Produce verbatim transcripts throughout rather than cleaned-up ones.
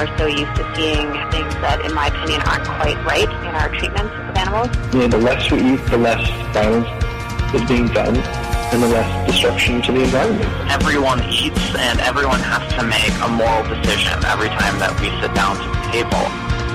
we're so used to seeing things that, in my opinion, aren't quite right in our treatments of animals. You know, the less we eat, the less violence is being done, and the less destruction to the environment. Everyone eats, and everyone has to make a moral decision every time that we sit down to the table.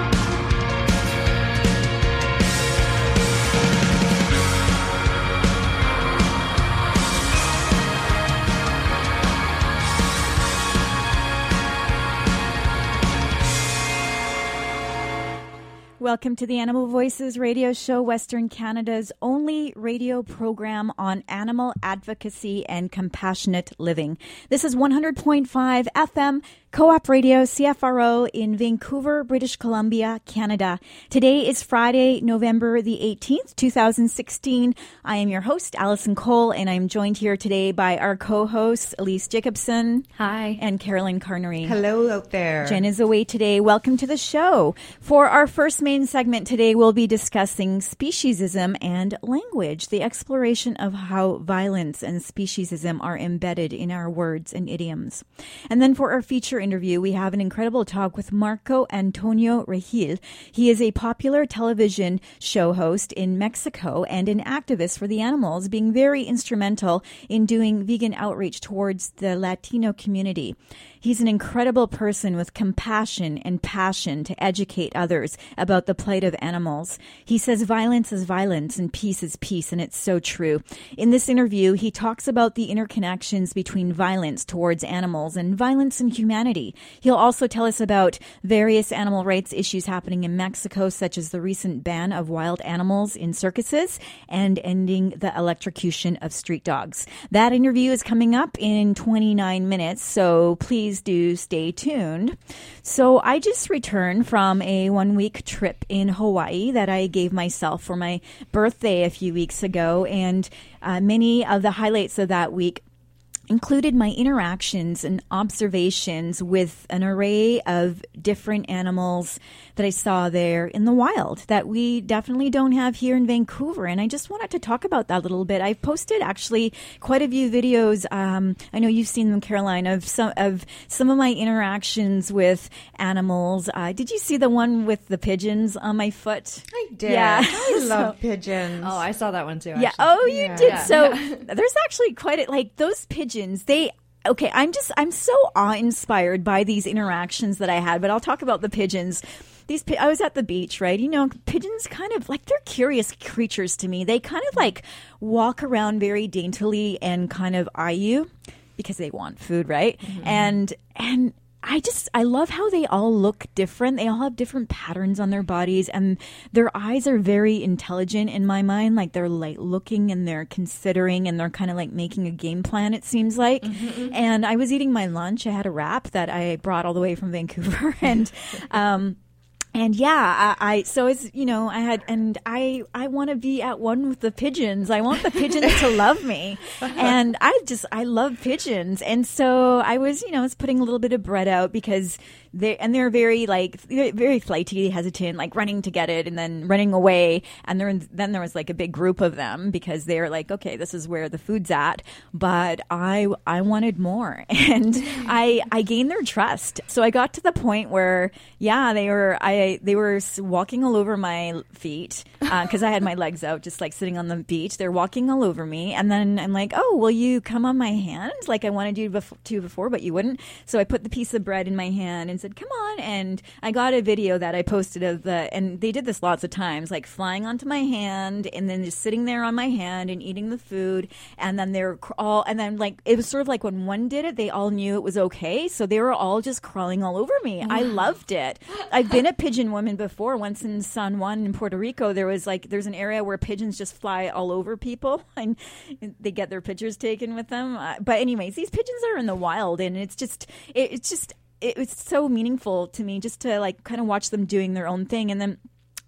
Welcome to the Animal Voices radio show, Western Canada's only radio program on animal advocacy and compassionate living. This is one hundred point five F M Co-op Radio, C F R O, in Vancouver, British Columbia, Canada. Today is Friday, November the eighteenth, twenty sixteen. I am your host, Allison Cole, and I'm joined here today by our co-hosts, Elise Jacobson. Hi. And Carolyn Carnery. Hello out there. Jen is away today. Welcome to the show. For our first main segment today, we'll be discussing speciesism and language, the exploration of how violence and speciesism are embedded in our words and idioms. And then for our feature interview, we have an incredible talk with Marco Antonio Regil. He is a popular television show host in Mexico and an activist for the animals, being very instrumental in doing vegan outreach towards the Latino community. He's an incredible person with compassion and passion to educate others about the plight of animals. He says violence is violence and peace is peace, and it's so true. In this interview, he talks about the interconnections between violence towards animals and violence in humanity. He'll also tell us about various animal rights issues happening in Mexico, such as the recent ban of wild animals in circuses and ending the electrocution of street dogs. That interview is coming up in twenty-nine minutes, so please do stay tuned. So I just returned from a one-week trip in Hawaii that I gave myself for my birthday a few weeks ago, and uh, many of the highlights of that week included my interactions and observations with an array of different animals that I saw there in the wild that we definitely don't have here in Vancouver. And I just wanted to talk about that a little bit. I've posted actually quite a few videos. Um, I know you've seen them, Caroline, of some of some of my interactions with animals. Uh, did you see the one with the pigeons on my foot? I did. Yeah. I love So- pigeons. Oh, I saw that one too. Yeah. Actually. Oh, you Yeah. did. Yeah. So there's actually quite a, like those pigeons. They okay. I'm just I'm so awe-inspired by these interactions that I had. But I'll talk about the pigeons. These pi- I was at the beach, right? You know, pigeons kind of like they're curious creatures to me. They kind of like walk around very daintily and kind of eye you because they want food, right? Mm-hmm. And and. I just, I love how they all look different. They all have different patterns on their bodies, and their eyes are very intelligent in my mind. Like they're like looking and they're considering and they're kind of like making a game plan, it seems like. Mm-hmm. And I was eating my lunch. I had a wrap that I brought all the way from Vancouver. and, um, And yeah, I, I so it's, you know, I had, and I, I want to be at one with the pigeons. I want the pigeons to love me. And I just, I love pigeons. And so I was, you know, I was putting a little bit of bread out because they, and they're very like, very flighty, hesitant, like running to get it and then running away. And there, then there was like a big group of them because they're like, okay, this is where the food's at. But I, I wanted more. And I, I gained their trust. So I got to the point where, yeah, they were, I, They were walking all over my feet because uh, I had my legs out, just like sitting on the beach. They're walking all over me. And then I'm like, oh, will you come on my hand? Like I wanted you to before, but you wouldn't. So I put the piece of bread in my hand and said, come on. And I got a video that I posted of the, and they did this lots of times, like flying onto my hand and then just sitting there on my hand and eating the food. And then they're all, and then like, it was sort of like when one did it, they all knew it was okay. So they were all just crawling all over me. Wow. I loved it. I've been a pigeon woman before. Once in San Juan in Puerto Rico, there was like there's an area where pigeons just fly all over people and they get their pictures taken with them. Uh, but anyways, these pigeons are in the wild, and it's just it, it's just it, it's so meaningful to me just to like kind of watch them doing their own thing. And then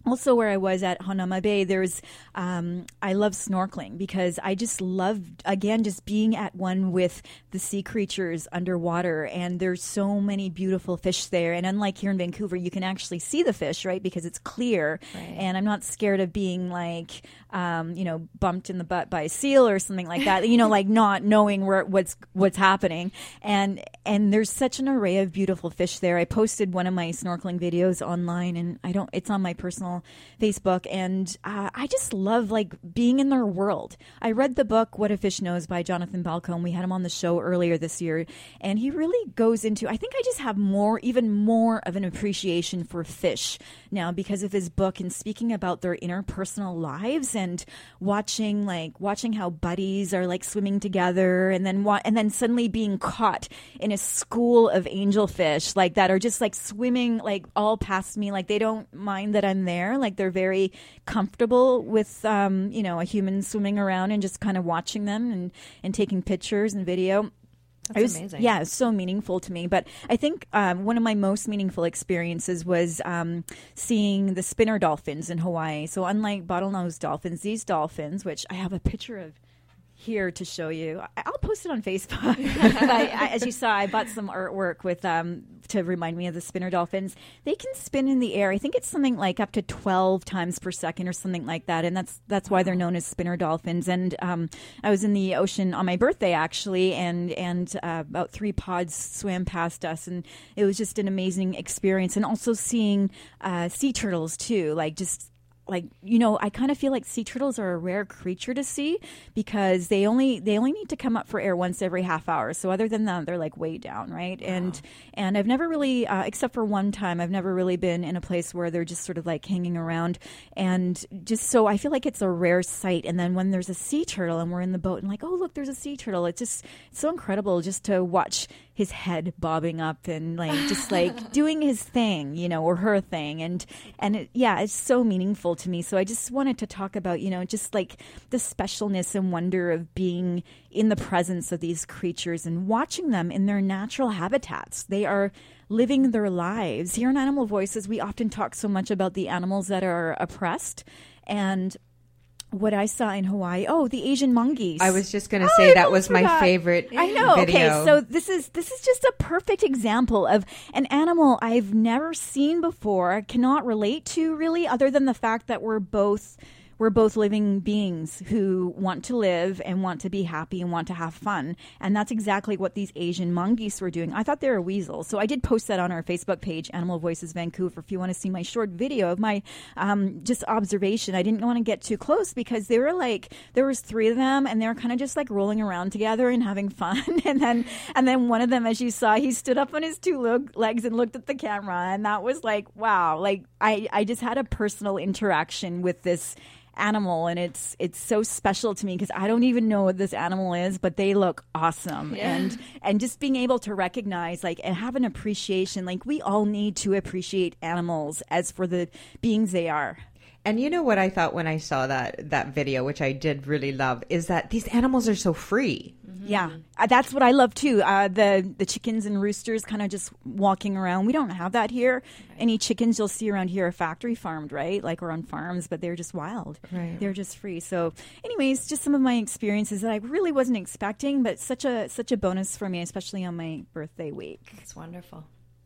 Also, where I was at Hanauma Bay, there's, um, I love snorkeling because I just love, again, just being at one with the sea creatures underwater. And there's so many beautiful fish there. And unlike here in Vancouver, you can actually see the fish, right? Because it's clear. Right. And I'm not scared of being like, um, you know, bumped in the butt by a seal or something like that, you know, like not knowing where what's what's happening. And and there's such an array of beautiful fish there. I posted one of my snorkeling videos online, and I don't, it's on my personal Facebook, and uh, I just love like being in their world. I read the book What a Fish Knows by Jonathan Balcombe. We had him on the show earlier this year, and he really goes into, I think I just have more, even more of an appreciation for fish now because of his book and speaking about their interpersonal lives and watching like watching how buddies are like swimming together, and then wa- and then suddenly being caught in a school of angelfish like that are just like swimming like all past me, like they don't mind that I'm there. Like they're very comfortable with, um, you know, a human swimming around and just kind of watching them and, and taking pictures and video. That's was, amazing. Yeah, it's so meaningful to me. But I think um, one of my most meaningful experiences was um, seeing the spinner dolphins in Hawaii. So unlike bottlenose dolphins, these dolphins, which I have a picture of here to show you. I'll post it on Facebook. I, I, as you saw, I bought some artwork with um, to remind me of the spinner dolphins. They can spin in the air. I think it's something like up to twelve times per second or something like that, and that's that's why they're known as spinner dolphins. And um, I was in the ocean on my birthday actually, and and uh, about three pods swam past us, and it was just an amazing experience. And also seeing uh, sea turtles too, like just. Like, you know, I kind of feel like sea turtles are a rare creature to see because they only they only need to come up for air once every half hour. So other than that, they're like way down, right? Wow. And and I've never really, uh, except for one time, I've never really been in a place where they're just sort of like hanging around. And just so I feel like it's a rare sight. And then when there's a sea turtle and we're in the boat and like, oh, look, there's a sea turtle. It's just it's so incredible just to watch his head bobbing up and like just like doing his thing, you know, or her thing. And and it, yeah, it's so meaningful to me. So I just wanted to talk about, you know, just like the specialness and wonder of being in the presence of these creatures and watching them in their natural habitats. They are living their lives. Here on Animal Voices, we often talk so much about the animals that are oppressed. And what I saw in Hawaii, oh, the Asian mongoose. I was just going to oh, say I that was forgot. my favorite I know. video. Okay, so this is this is just a perfect example of an animal I've never seen before. I cannot relate to really, other than the fact that we're both we're both living beings who want to live and want to be happy and want to have fun. And that's exactly what these Asian mongoose were doing. I thought they were weasels. So I did post that on our Facebook page, Animal Voices Vancouver, if you want to see my short video of my um, just observation. I didn't want to get too close because they were like, there was three of them and they were kind of just like rolling around together and having fun. and then and then one of them, as you saw, he stood up on his two leg- legs and looked at the camera. And that was like, wow, like I, I just had a personal interaction with this animal, and it's it's so special to me because I don't even know what this animal is, but they look awesome. Yeah. and and just being able to recognize like and have an appreciation, like we all need to appreciate animals as for the beings they are. And you know what I thought when I saw that that video, which I did really love, is that these animals are so free. Mm-hmm. Yeah, uh, that's what I love too. Uh, the the chickens and roosters kind of just walking around. We don't have that here. Right. Any chickens you'll see around here are factory farmed, right? Like or on farms, but they're just wild. Right. They're just free. So, anyways, just some of my experiences that I really wasn't expecting, but such a such a bonus for me, especially on my birthday week. It's wonderful.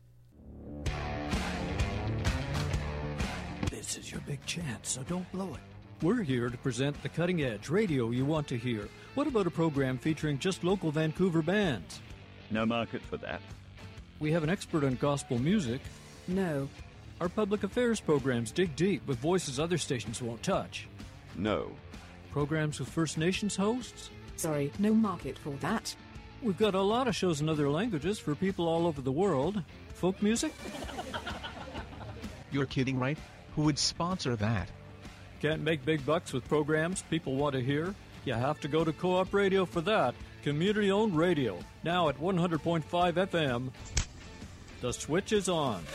This is your big chance, so don't blow it. We're here to present the cutting-edge radio you want to hear. What about a program featuring just local Vancouver bands? No market for that. We have an expert on gospel music. No. Our public affairs programs dig deep with voices other stations won't touch. No. Programs with First Nations hosts? Sorry, no market for that. We've got a lot of shows in other languages for people all over the world. Folk music? You're kidding, right? Who would sponsor that? Can't make big bucks with programs people want to hear? You have to go to Co-op Radio for that. Community-owned radio. Now at one hundred point five F M. The switch is on.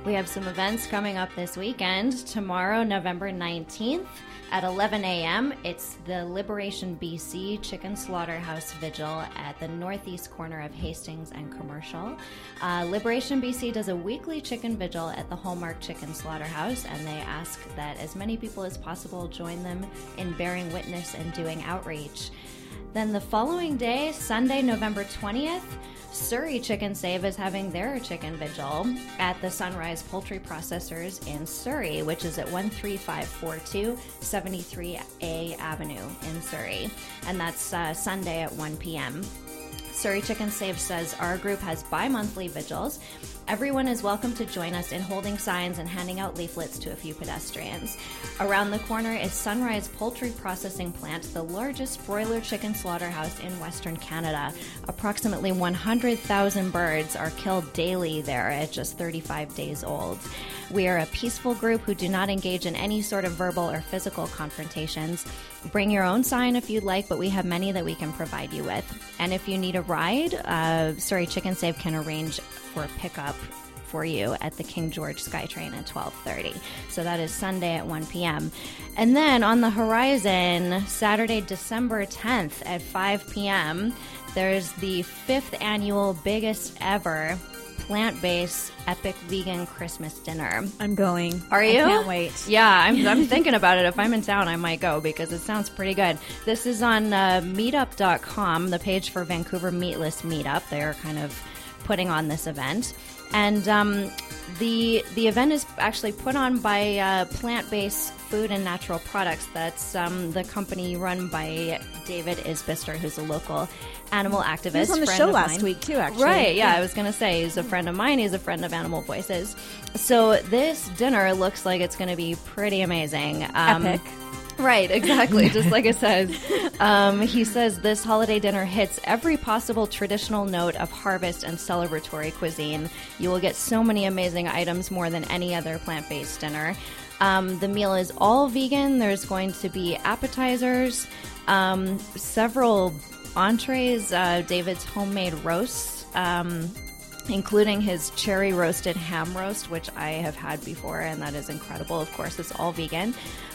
We have some events coming up this weekend. Tomorrow, November nineteenth at eleven a.m., it's the Liberation B C Chicken Slaughterhouse Vigil at the northeast corner of Hastings and Commercial. Uh, Liberation B C does a weekly chicken vigil at the Hallmark Chicken Slaughterhouse, and they ask that as many people as possible join them in bearing witness and doing outreach. Then the following day, Sunday, November twentieth, Surrey Chicken Save is having their chicken vigil at the Sunrise Poultry Processors in Surrey, which is at one three five four two seventy-three A Avenue in Surrey. And that's uh, Sunday at one p.m. Surrey Chicken Save says our group has bi-monthly vigils. Everyone is welcome to join us in holding signs and handing out leaflets to a few pedestrians. Around the corner is Sunrise Poultry Processing Plant, the largest broiler chicken slaughterhouse in Western Canada. Approximately one hundred thousand birds are killed daily there at just thirty-five days old. We are a peaceful group who do not engage in any sort of verbal or physical confrontations. Bring your own sign if you'd like, but we have many that we can provide you with. And if you need a ride, uh, Surrey Chicken Save can arrange for a pickup for you at the King George SkyTrain at twelve thirty. So that is Sunday at one p.m. And then on the horizon, Saturday, December tenth at five p.m., there's the fifth annual biggest ever plant-based epic vegan Christmas dinner. I'm going. Are you? I can't wait. Yeah, I'm, I'm thinking about it. If I'm in town, I might go because it sounds pretty good. This is on uh, meetup dot com, the page for Vancouver Meatless Meetup. They're kind of putting on this event. And um, the the event is actually put on by uh, Plant-Based Food and Natural Products. That's um, the company run by David Isbister, who's a local animal activist. He was on the friend show of last mine. week, too, actually. Right, yeah, Yeah. I was going to say, he's a friend of mine. He's a friend of Animal Voices. So this dinner looks like it's going to be pretty amazing. Um, Epic. Right, exactly, just like it says. Um, he says this holiday dinner hits every possible traditional note of harvest and celebratory cuisine. You will get so many amazing items, more than any other plant-based dinner. Um, the meal is all vegan. There's going to be appetizers, um, several entrees, uh, David's homemade roasts, um, including his cherry roasted ham roast, which I have had before, and that is incredible. Of course, it's all vegan.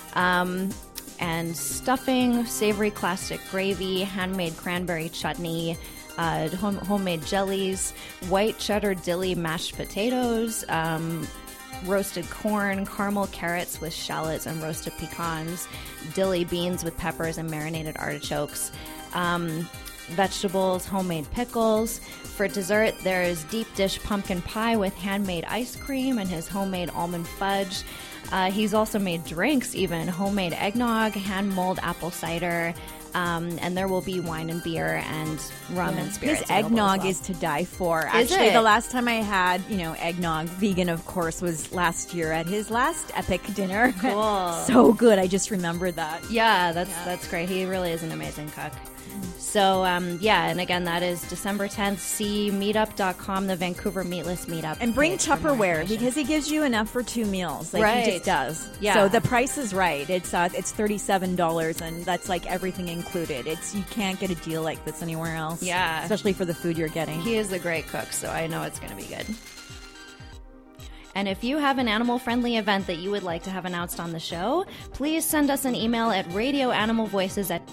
Um, and stuffing, savory classic gravy, handmade cranberry chutney, uh, home, homemade jellies, white cheddar dilly mashed potatoes, um, roasted corn, caramel carrots with shallots and roasted pecans, dilly beans with peppers and marinated artichokes, um, vegetables, homemade pickles. For dessert, there's deep dish pumpkin pie with handmade ice cream and his homemade almond fudge. Uh, he's also made drinks, even homemade eggnog, hand mulled apple cider, um, and there will be wine and beer and rum Yeah. and spirits. His available eggnog as well. is to die for. Is Actually, it? the last time I had, you know, eggnog, vegan, of course, was last year at his last epic dinner. Cool. So good. I just remembered that. Yeah, that's that's great. He really is an amazing cook. So, um, yeah, and again, that is December tenth. See meetup dot com, the Vancouver Meatless Meetup. And bring page for more Tupperware information. because he gives you enough for two meals. Like Right. he just does. Yeah. So the price is right. It's uh, it's thirty-seven dollars and that's like everything included. It's you can't get a deal like this anywhere else. Yeah. Especially for the food you're getting. He is a great cook, so I know it's going to be good. And if you have an animal-friendly event that you would like to have announced on the show, please send us an email at radioanimalvoices at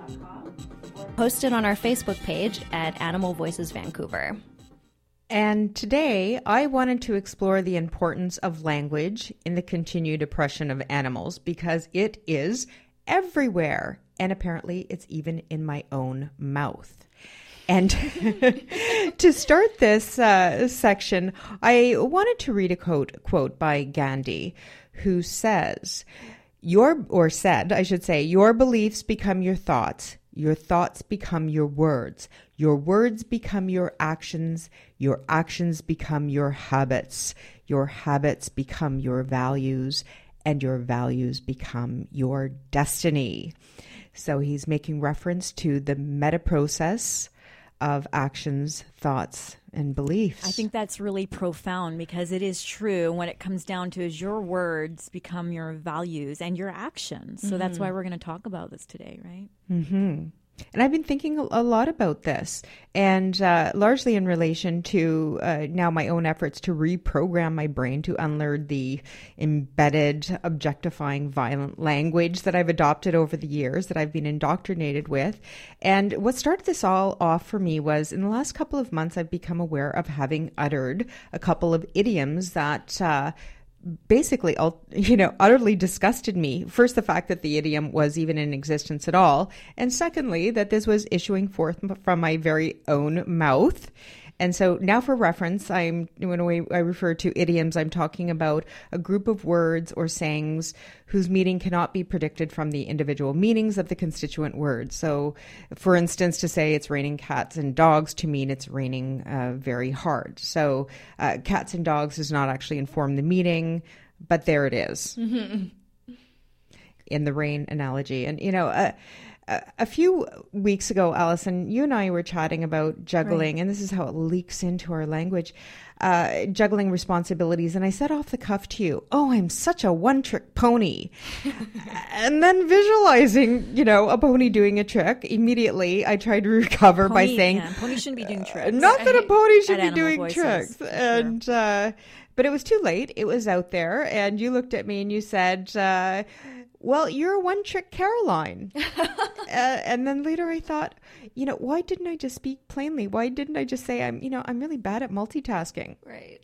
post it on our Facebook page at Animal Voices Vancouver. And today, I wanted to explore the importance of language in the continued oppression of animals because it is everywhere. And apparently, it's even in my own mouth. And to start this uh, section, I wanted to read a quote, quote by Gandhi, who says, "Your or said, I should say, your beliefs become your thoughts. Your thoughts become your words. Your words become your actions. Your actions become your habits. Your habits become your values. And your values become your destiny." So he's making reference to the meta process of actions, thoughts, and beliefs. I think that's really profound because it is true. When it comes down to is your words become your values and your actions. So that's Mhm. why we're going to talk about this today, right? Mm-hmm. And I've been thinking a lot about this, and uh, largely in relation to uh, now my own efforts to reprogram my brain to unlearn the embedded, objectifying, violent language that I've adopted over the years, that I've been indoctrinated with. And what started this all off for me was in the last couple of months, I've become aware of having uttered a couple of idioms that uh, basically, you know, utterly disgusted me. First, the fact that the idiom was even in existence at all. And secondly, that this was issuing forth from my very own mouth. And so now for reference, I'm when I refer to idioms, I'm talking about a group of words or sayings whose meaning cannot be predicted from the individual meanings of the constituent words. So, for instance, to say it's raining cats and dogs to mean it's raining uh, very hard. So uh, cats and dogs does not actually inform the meaning, but there it is mm-hmm. in the rain analogy. And, you know, uh, a few weeks ago, Alison, you and I were chatting about juggling, right. And this is how it leaks into our language, uh, juggling responsibilities. And I said off the cuff to you, oh, I'm such a one-trick pony. And then visualizing, you know, a pony doing a trick, immediately I tried to recover pony, by saying... Yeah, pony shouldn't be doing tricks. Not that a pony should be doing voices, tricks. And... Sure. Uh, but it was too late. It was out there. And you looked at me and you said... Uh, well, you're a one-trick Caroline. uh, and then later I thought, you know, why didn't I just speak plainly? Why didn't I just say, I'm, you know, I'm really bad at multitasking? Right.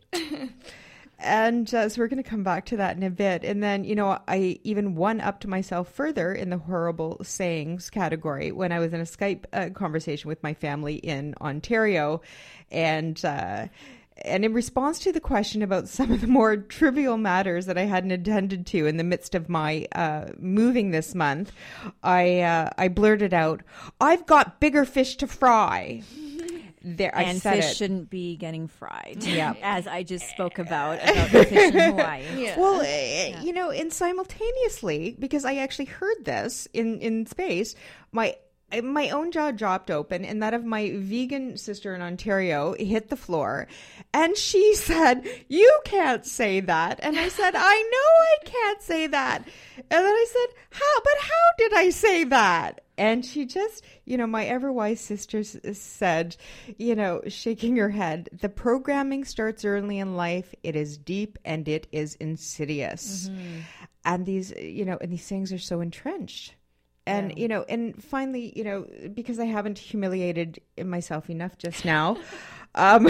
And uh, so we're going to come back to that in a bit. And then, you know, I even one-upped myself further in the horrible sayings category when I was in a Skype uh, conversation with my family in Ontario. And... Uh, And in response to the question about some of the more trivial matters that I hadn't attended to in the midst of my uh, moving this month, I uh, I blurted out, "I've got bigger fish to fry." There, I and said fish it. shouldn't be getting fried. Yeah, as I just spoke about about the fish in Hawaii. Yeah. Well, uh, yeah. you know, and simultaneously, because I actually heard this in in space, my. My own jaw dropped open, and that of my vegan sister in Ontario hit the floor. And she said, "You can't say that." And I said, "I know I can't say that." And then I said, "How? But how did I say that?" And she just, you know, my ever wise sister said, you know, shaking her head, "The programming starts early in life. It is deep and it is insidious." Mm-hmm. And these, you know, and these things are so entrenched. And, yeah. you know, and finally, you know, because I haven't humiliated myself enough just now, um,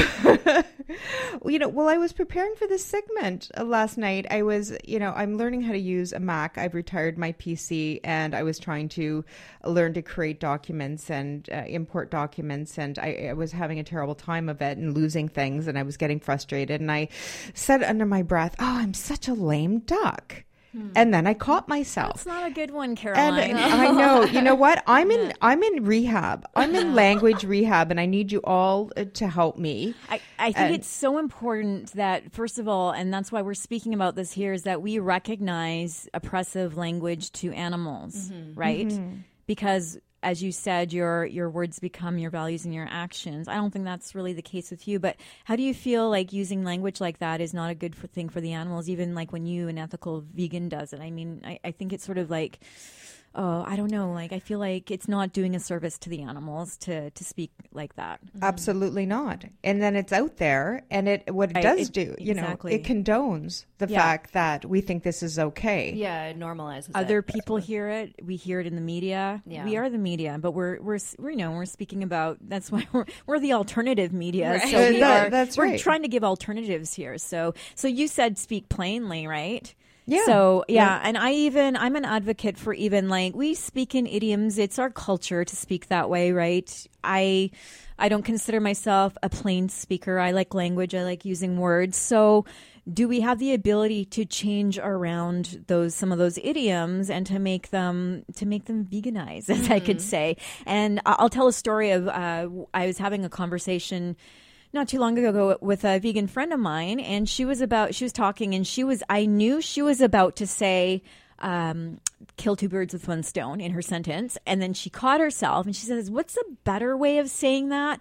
you know, while I was preparing for this segment uh, last night, I was, you know, I'm learning how to use a Mac. I've retired my P C, and I was trying to learn to create documents and uh, import documents. And I, I was having a terrible time of it and losing things, and I was getting frustrated. And I said under my breath, "Oh, I'm such a lame duck." And then I caught myself. That's not a good one, Caroline. And I know. You know what? I'm in. I'm in rehab. I'm in language rehab, and I need you all to help me. I, I think and, it's so important that, first of all, and that's why we're speaking about this here, is that we recognize oppressive language to animals, mm-hmm. right? Mm-hmm. Because, as you said, your your words become your values and your actions. I don't think that's really the case with you, but how do you feel like using language like that is not a good for, thing for the animals, even like when you, an ethical vegan, does it? I mean, I, I think it's sort of like, oh, I don't know, like I feel like it's not doing a service to the animals to, to speak like that. Absolutely not. And then it's out there, and it what it right. does it, do, you exactly. know, it condones the yeah. fact that we think this is okay. Yeah, it normalizes Other it. people hear it. We hear it in the media. Yeah. We are the media, but we're we're, we're you know we're speaking about. That's why we're we're the alternative media. Right. So we that, are. That's we're right. trying to give alternatives here. So so you said speak plainly, right? Yeah. So, yeah, yeah, and I even, I'm an advocate for even like, we speak in idioms. It's our culture to speak that way, right? I, I don't consider myself a plain speaker. I like language. I like using words. So do we have the ability to change around those, some of those idioms and to make them, to make them veganized, as mm-hmm. I could say? And I'll tell a story of, uh, I was having a conversation not too long ago with a vegan friend of mine, and she was about, she was talking, and she was, I knew she was about to say, um, kill two birds with one stone in her sentence. And then she caught herself and she says, what's a better way of saying that?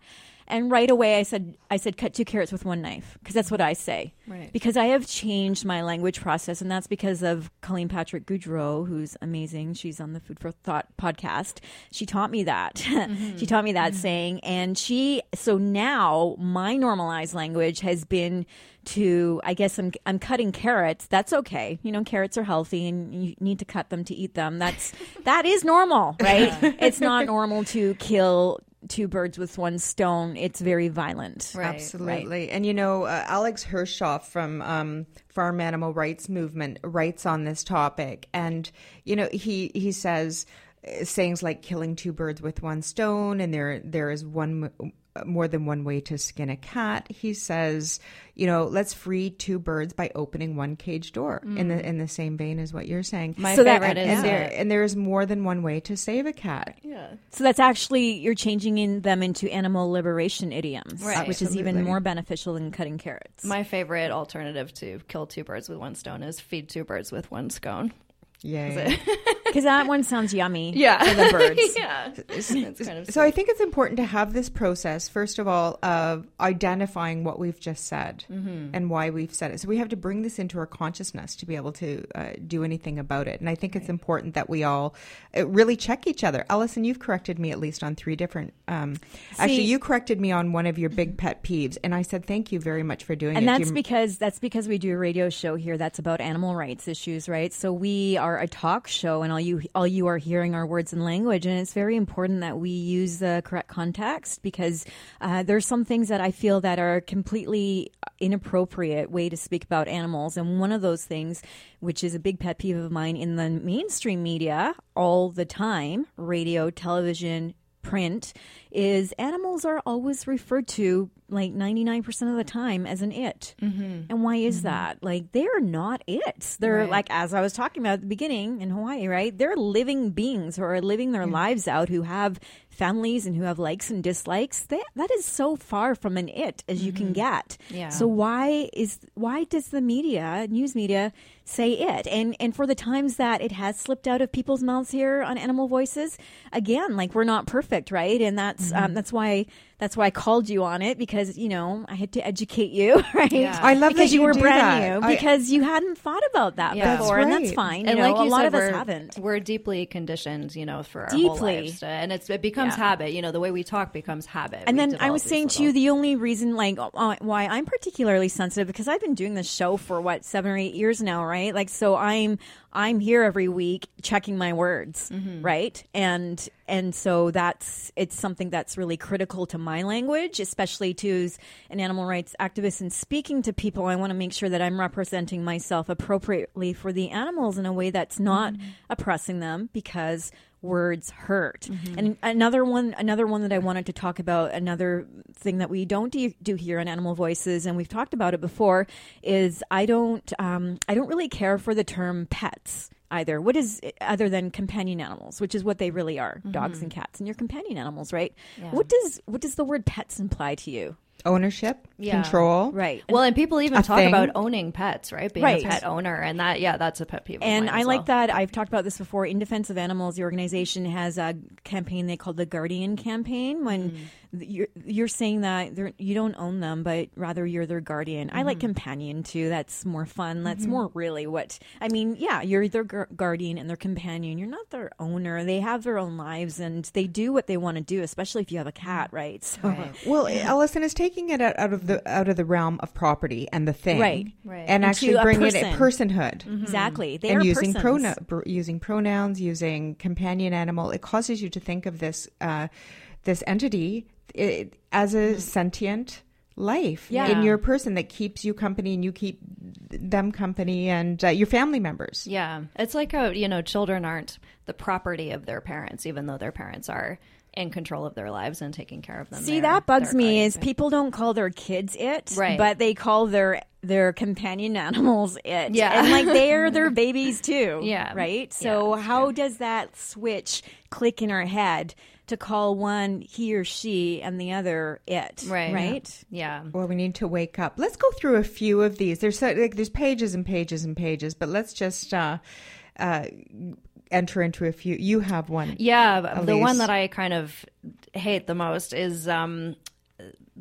And right away, I said, I said, cut two carrots with one knife, because that's what I say. Right. Because I have changed my language process, and that's because of Colleen Patrick Goudreau, who's amazing. She's on the Food for Thought podcast. She taught me that. Mm-hmm. She taught me that mm-hmm. saying, and she. So now my normalized language has been to, I guess I'm I'm cutting carrots. That's okay. You know, carrots are healthy, and you need to cut them to eat them. That's that is normal, right? Yeah. It's not normal to kill two birds with one stone. It's very violent. Right, Absolutely. Right. And, you know, uh, Alex Hershoff from um, Farm Animal Rights Movement writes on this topic. And, you know, he, he says sayings like killing two birds with one stone, and there there is one more than one way to skin a cat. He says, you know, let's free two birds by opening one cage door. Mm. In the in the same vein as what you're saying. My so favorite that, is and there and there is more than one way to save a cat. Yeah. So that's actually you're changing in them into animal liberation idioms, right. which Absolutely. is even more beneficial than cutting carrots. My favorite alternative to kill two birds with one stone is feed two birds with one scone. Yay. Because that one sounds yummy yeah. for the birds. yeah. It's, it's kind of so I think it's important to have this process, first of all, of identifying what we've just said mm-hmm. and why we've said it. So we have to bring this into our consciousness to be able to uh, do anything about it. And I think right. it's important that we all uh, really check each other. Allison, you've corrected me at least on three different... Um, See, actually, you corrected me on one of your big pet peeves. And I said, thank you very much for doing and it. And that's you... because that's because we do a radio show here that's about animal rights issues, right? So we are a talk show, and all you all you are hearing are words and language, and it's very important that we use the correct context, because uh, there's some things that I feel that are completely inappropriate way to speak about animals, and one of those things, which is a big pet peeve of mine in the mainstream media all the time, radio, television, print, is animals are always referred to like ninety-nine percent of the time as an it. Mm-hmm. And why is mm-hmm. that? Like, they're not it. They're right. like, as I was talking about at the beginning in Hawaii, right? They're living beings who are living their mm-hmm. lives out, who have families and who have likes and dislikes. That, that is so far from an it as mm-hmm. you can get. Yeah. So why is why does the media, news media, say it? And and for the times that it has slipped out of people's mouths here on Animal Voices, again, like, we're not perfect, right? And that's mm-hmm. um, that's why that's why I called you on it, because, you know, I had to educate you, right? Yeah. I love because that you, you were do brand that. new, because I, you hadn't thought about that yeah. before, that's and right. that's fine. And you know, like you a lot said, of us we're, haven't. We're deeply conditioned, you know, for our deeply. whole lives, and it's it becomes yeah. habit. You know, the way we talk becomes habit. And we then I was saying little... to you, the only reason, like, uh, why I'm particularly sensitive, because I've been doing this show for what seven or eight years now, right? Like, so I'm I'm here every week checking my words, mm-hmm. right? And and so that's it's something that's really critical to my language, especially to as an animal rights activist and speaking to people. I want to make sure that I'm representing myself appropriately for the animals in a way that's not mm-hmm. oppressing them, because words hurt. Mm-hmm. And another one, another one that I wanted to talk about, another thing that we don't do, do here on Animal Voices, and we've talked about it before, is I don't, um, I don't really care for the term pets either. What is other than companion animals, which is what they really are, mm-hmm. dogs and cats, and your companion animals, right? Yeah. What does what does the word pets imply to you? Ownership, yeah. control. Right. Well, and people even a talk thing. about owning pets, right? Being right. a pet owner. And that, yeah, that's a pet peeve. And of mine I as like well. that. I've talked about this before. In Defense of Animals, the organization has a campaign they call the Guardian Campaign, when mm. you're, you're saying that you don't own them, but rather you're their guardian. Mm-hmm. I like companion, too. That's more fun. That's mm-hmm. more really what, I mean, yeah, you're their gu- guardian and their companion. You're not their owner. They have their own lives, and they do what they want to do, especially if you have a cat, right? So, right. Well, Allison is taking it out, out of the out of the realm of property and the thing, right, right. and Into actually bring person. it a personhood. Mm-hmm. Exactly, they and are using persons. pronou- br- using pronouns, using companion animal. It causes you to think of this uh, this entity it, as a mm-hmm. sentient life yeah. in your person that keeps you company, and you keep them company, and uh, your family members. Yeah, it's like a, you know, children aren't the property of their parents, even though their parents are in control of their lives and taking care of them. See, they're, that bugs me is people don't call their kids it, right. but they call their their companion animals it. Yeah. And like they're their babies too. Yeah. Right? So yeah, how true. does that switch click in our head to call one he or she and the other it? Right. Right? Yeah. Well, we need to wake up. Let's go through a few of these. There's so, like, there's pages and pages and pages, but let's just uh, uh, enter into a few. You have one. Yeah. Elise. The one that I kind of hate the most is um,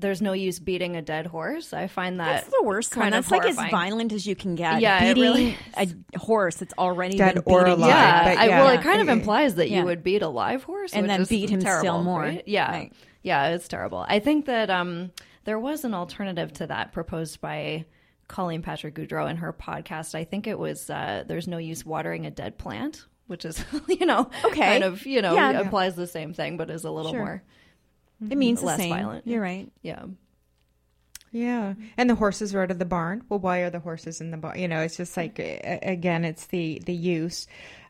there's no use beating a dead horse. I find that That's the worst one. kind That's of like as horrifying. violent as you can get. Yeah, it beating really a horse that's already Dead been or beaten. alive. Yeah, but I, yeah. well, it kind of Yeah. implies that Yeah. you would beat a live horse And which then is beat him still terrible, more. right? Yeah, Right. yeah, it's terrible. I think that um, there was an alternative to that proposed by Colleen Patrick Goudreau in her podcast. I think it was uh, "There's no use watering a dead plant," which is you know Okay. kind of you know Yeah. implies the same thing, but is a little Sure. more It means the less same. violent. You're right. Yeah. Yeah, and the horses are out of the barn. Well, why are the horses in the barn? You know, it's just like a- again, it's the the use.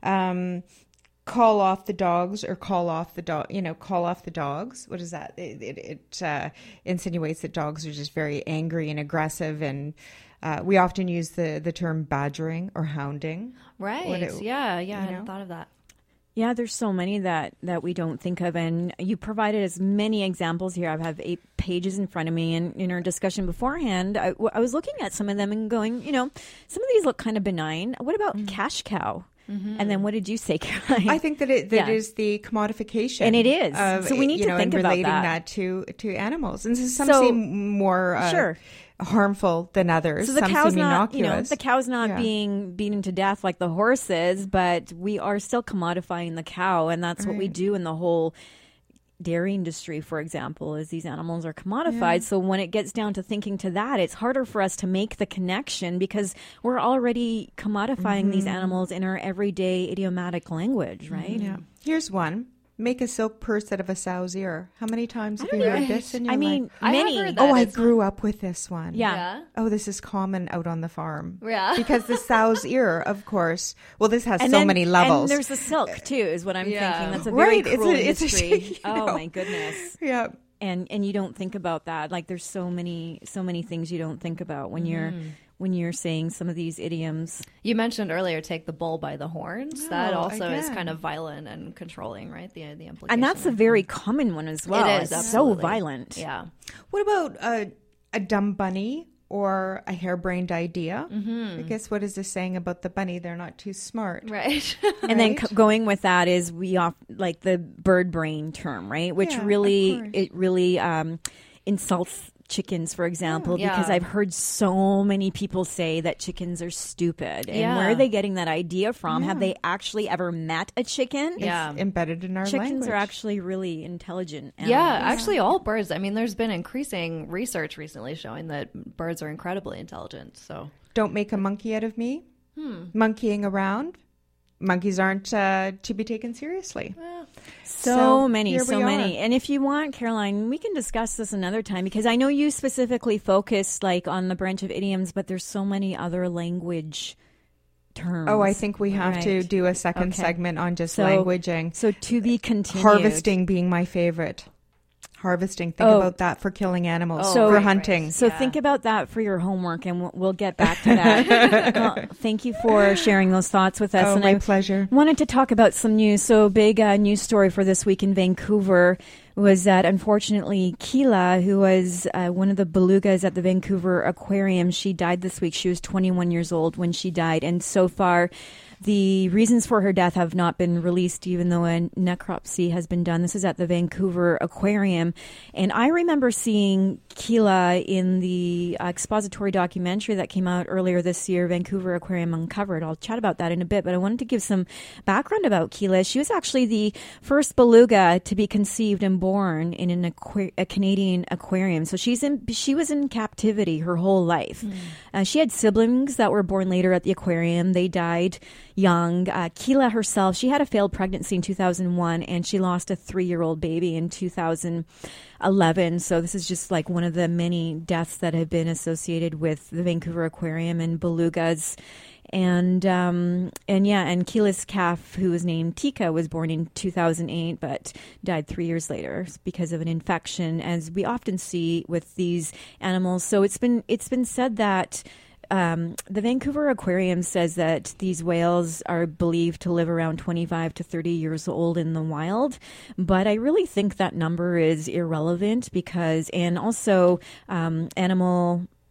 Um, call off the dogs or call off the dog. You know, call off the dogs. What is that? It it, it uh, insinuates that dogs are just very angry and aggressive, and uh, we often use the the term badgering or hounding. Right. What it- yeah. Yeah. I you hadn't know? thought of that. Yeah, there's so many that, that we don't think of. And you provided as many examples here. I have eight pages in front of me. And in our discussion beforehand, I, I was looking at some of them and going, you know, some of these look kind of benign. What about Mm. cash cow? And then what did you say, Caroline? I think that it that Yeah. is the commodification, And it is. Of, So we need you to know, think and about relating that. that. to to animals, and some So- seem more uh, Sure. harmful than others. So the some cow's seem not, you know, innocuous. the cow's not Yeah. being beaten to death like the horse is, but we are still commodifying the cow, and that's what we Right. do in the whole dairy industry, for example, is these animals are commodified. So when it gets down to thinking to that, it's harder for us to make the connection because we're already commodifying these Mm-hmm. animals in our everyday idiomatic language, right? Yeah. Here's one. Make a silk purse out of a sow's ear. How many times have don't you know. heard this in your I mean, life? I have many. heard that. Oh, I It's- grew up with this one. Yeah. Yeah. Oh, this is common out on the farm. Yeah. Because the sow's ear, of course. Well, this has And so then- many levels. And there's the silk too, is what I'm Yeah. thinking. That's a very Right, it's cruel a- it's a- industry. you Oh know. my goodness. yeah. and and you don't think about that. Like there's so many so many things you don't think about when you're when you're saying some of these idioms. You mentioned earlier, take the bull by the horns. that Oh, also is again. kind of violent and controlling, right? The the implication. And that's a very common one as well. It is, It's so absolutely. violent. Yeah. What about a, a dumb bunny or a harebrained idea? Mm-hmm. I guess what is this saying about the bunny? They're not too smart. Right. And then Right? co- going with that is we off like the bird brain term, right? Which Yeah, of really course. it really um, insults chickens, for example, Yeah. because I've heard so many people say that chickens are stupid. And Yeah. where are they getting that idea from? Have they actually ever met a chicken? Yeah. It's embedded in our Chickens language. are actually really intelligent. Yeah, animals. actually, all birds. I mean, there's been increasing research recently showing that birds are incredibly intelligent. So, Don't make a monkey out of me. Hmm. Monkeying around. Monkeys aren't uh, to be taken seriously. So, So, many, here so we many. are. And if you want, Caroline, we can discuss this another time because I know you specifically focused like on the branch of idioms, but there's so many other language terms. Oh, I think we have to Right. do a second Okay. segment on just So- languaging. So to be continued. Harvesting being my favorite. Harvesting. Think Oh. about that for killing animals, So- for Right, hunting. So Yeah. think about that for your homework, and we'll, we'll get back to that. Well, thank you for sharing those thoughts with us. Oh, and my I pleasure. wanted to talk about some news. So big uh, news story for this week in Vancouver was that unfortunately Keela, who was uh, one of the belugas at the Vancouver Aquarium, she died this week. She was twenty-one years old when she died, and so far the reasons for her death have not been released, even though a necropsy has been done. This is at the Vancouver Aquarium. And I remember seeing Keela in the expository documentary that came out earlier this year, Vancouver Aquarium Uncovered. I'll chat about that in a bit, but I wanted to give some background about Keela. She was actually the first beluga to be conceived and born in an aqua- a Canadian aquarium. So she's in, she was in captivity her whole life. Mm. Uh, she had siblings that were born later at the aquarium. They died young. Uh, Keela herself, she had a failed pregnancy in two thousand one, and she lost a three-year-old baby in two thousand eleven. So this is just like one of the many deaths that have been associated with the Vancouver Aquarium and belugas. And um, and yeah, and Keela's calf, who was named Tika, was born in two thousand eight, but died three years later because of an infection, as we often see with these animals. So it's been it's been said that um, the Vancouver Aquarium says that these whales are believed to live around twenty-five to thirty years old in the wild, but I really think that number is irrelevant because, and also um, animal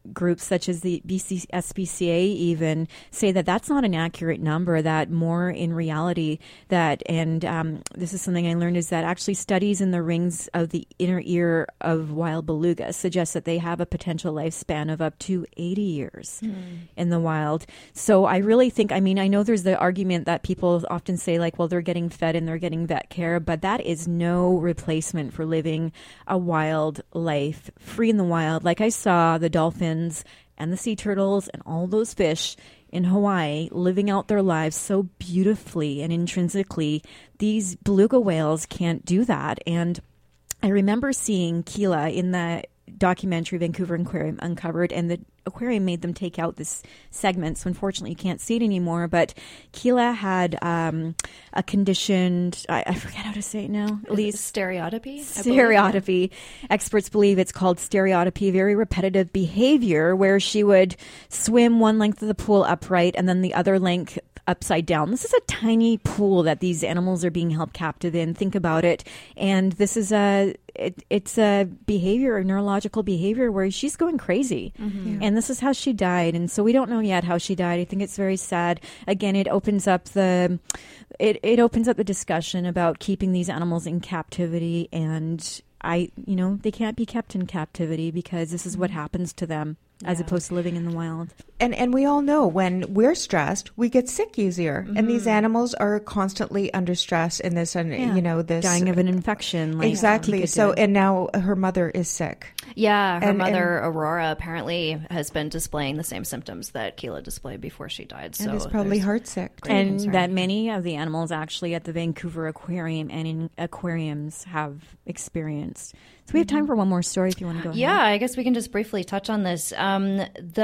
groups such as the B C S P C A even say that that's not an accurate number, that more in reality that, and um, this is something I learned, is that actually studies in the rings of the inner ear of wild belugas suggest that they have a potential lifespan of up to eighty years mm. in the wild. So I really think, I mean, I know there's the argument that people often say like, well, they're getting fed and they're getting vet care, but that is no replacement for living a wild life, free in the wild. Like I saw the dolphins and the sea turtles and all those fish in Hawaii living out their lives so beautifully and intrinsically. These beluga whales can't do that. And I remember seeing Keela in the documentary Vancouver Aquarium Uncovered, and the aquarium made them take out this segment, so unfortunately you can't see it anymore. But Keela had um, a conditioned, I, I forget how to say it now, at least stereotypy. Stereotypy. Experts believe it's called stereotypy, very repetitive behavior where she would swim one length of the pool upright and then the other length upside down. This is a tiny pool that these animals are being held captive in. Think about it. And this is a it, it's a behavior, a neurological behavior where she's going crazy. Mm-hmm. Yeah. And this is how she died. And so we don't know yet how she died. I think it's very sad. Again, it opens up the it, it opens up the discussion about keeping these animals in captivity. And I, you know, they can't be kept in captivity because this is what happens to them. As yeah. opposed to living in the wild. And and we all know when we're stressed, we get sick easier. Mm-hmm. And these animals are constantly under stress in this, and yeah. you know, this dying of an infection. Like exactly. So, and now her mother is sick. Yeah, her and, mother and, Aurora apparently has been displaying the same symptoms that Keela displayed before she died. So and is probably heartsick. And concern. That many of the animals actually at the Vancouver Aquarium and in aquariums have experienced. So we have time for one more story if you want to go ahead. Yeah, I guess we can just briefly touch on this. Um,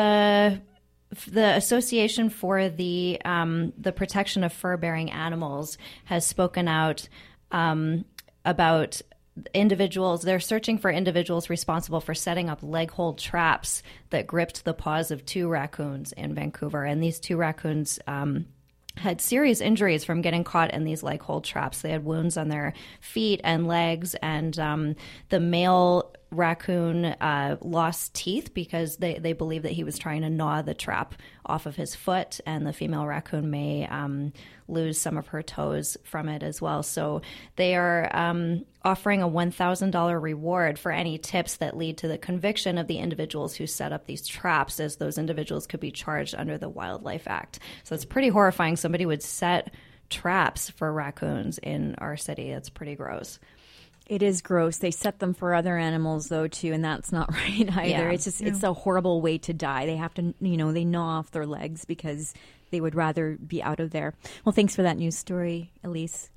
the the Association for the um, the Protection of Fur-Bearing Animals has spoken out um, about individuals. They're searching for individuals responsible for setting up leg hold traps that gripped the paws of two raccoons in Vancouver. And these two raccoons um, had serious injuries from getting caught in these leg hold traps. They had wounds on their feet and legs, and um, the male raccoon uh, lost teeth because they, they believe that he was trying to gnaw the trap off of his foot, and the female raccoon may um, lose some of her toes from it as well. So they are um, offering a one thousand dollars reward for any tips that lead to the conviction of the individuals who set up these traps, as those individuals could be charged under the Wildlife Act. So it's pretty horrifying. Somebody would set traps for raccoons in our city. That's pretty gross. It is gross. They set them for other animals, though, too, and that's not right either. Yeah. It's just, yeah. it's a horrible way to die. They have to, you know, they gnaw off their legs because they would rather be out of there. Well, thanks for that news story, Elise.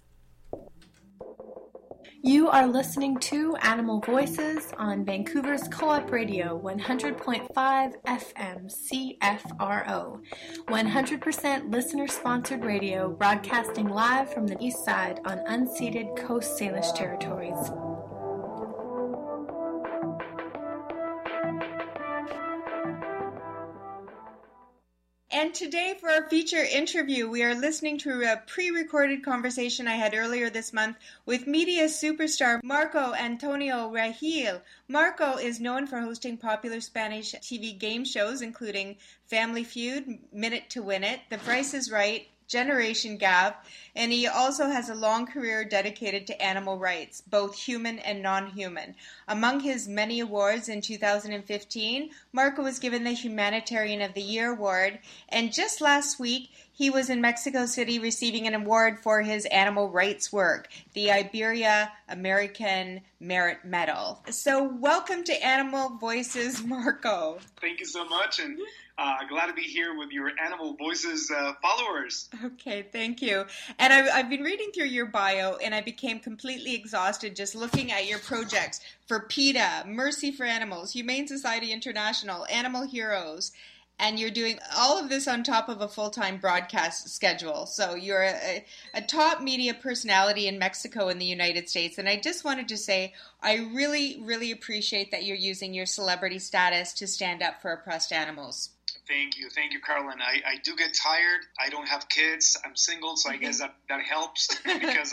You are listening to Animal Voices on Vancouver's Co-op Radio, one hundred point five F M C F R O. one hundred percent listener-sponsored radio, broadcasting live from the east side on unceded Coast Salish territories. And today for our feature interview, we are listening to a pre-recorded conversation I had earlier this month with media superstar Marco Antonio Regil. Marco is known for hosting popular Spanish T V game shows, including Family Feud, Minute to Win It, The Price is Right, Generation Gap, and he also has a long career dedicated to animal rights, both human and non-human. Among his many awards in two thousand fifteen, Marco was given the Humanitarian of the Year award, and just last week he was in Mexico City receiving an award for his animal rights work, the Iberia American Merit Medal. So welcome to Animal Voices, Marco. Thank you so much, and Uh, glad to be here with your Animal Voices uh, followers. Okay, thank you. And I've, I've been reading through your bio, and I became completely exhausted just looking at your projects for PETA, Mercy for Animals, Humane Society International, Animal Heroes, and you're doing all of this on top of a full-time broadcast schedule. So you're a, a top media personality in Mexico and the United States. And I just wanted to say, I really, really appreciate that you're using your celebrity status to stand up for oppressed animals. Thank you. Thank you, Carolyn. I, I do get tired. I don't have kids. I'm single, so I guess that, that helps because I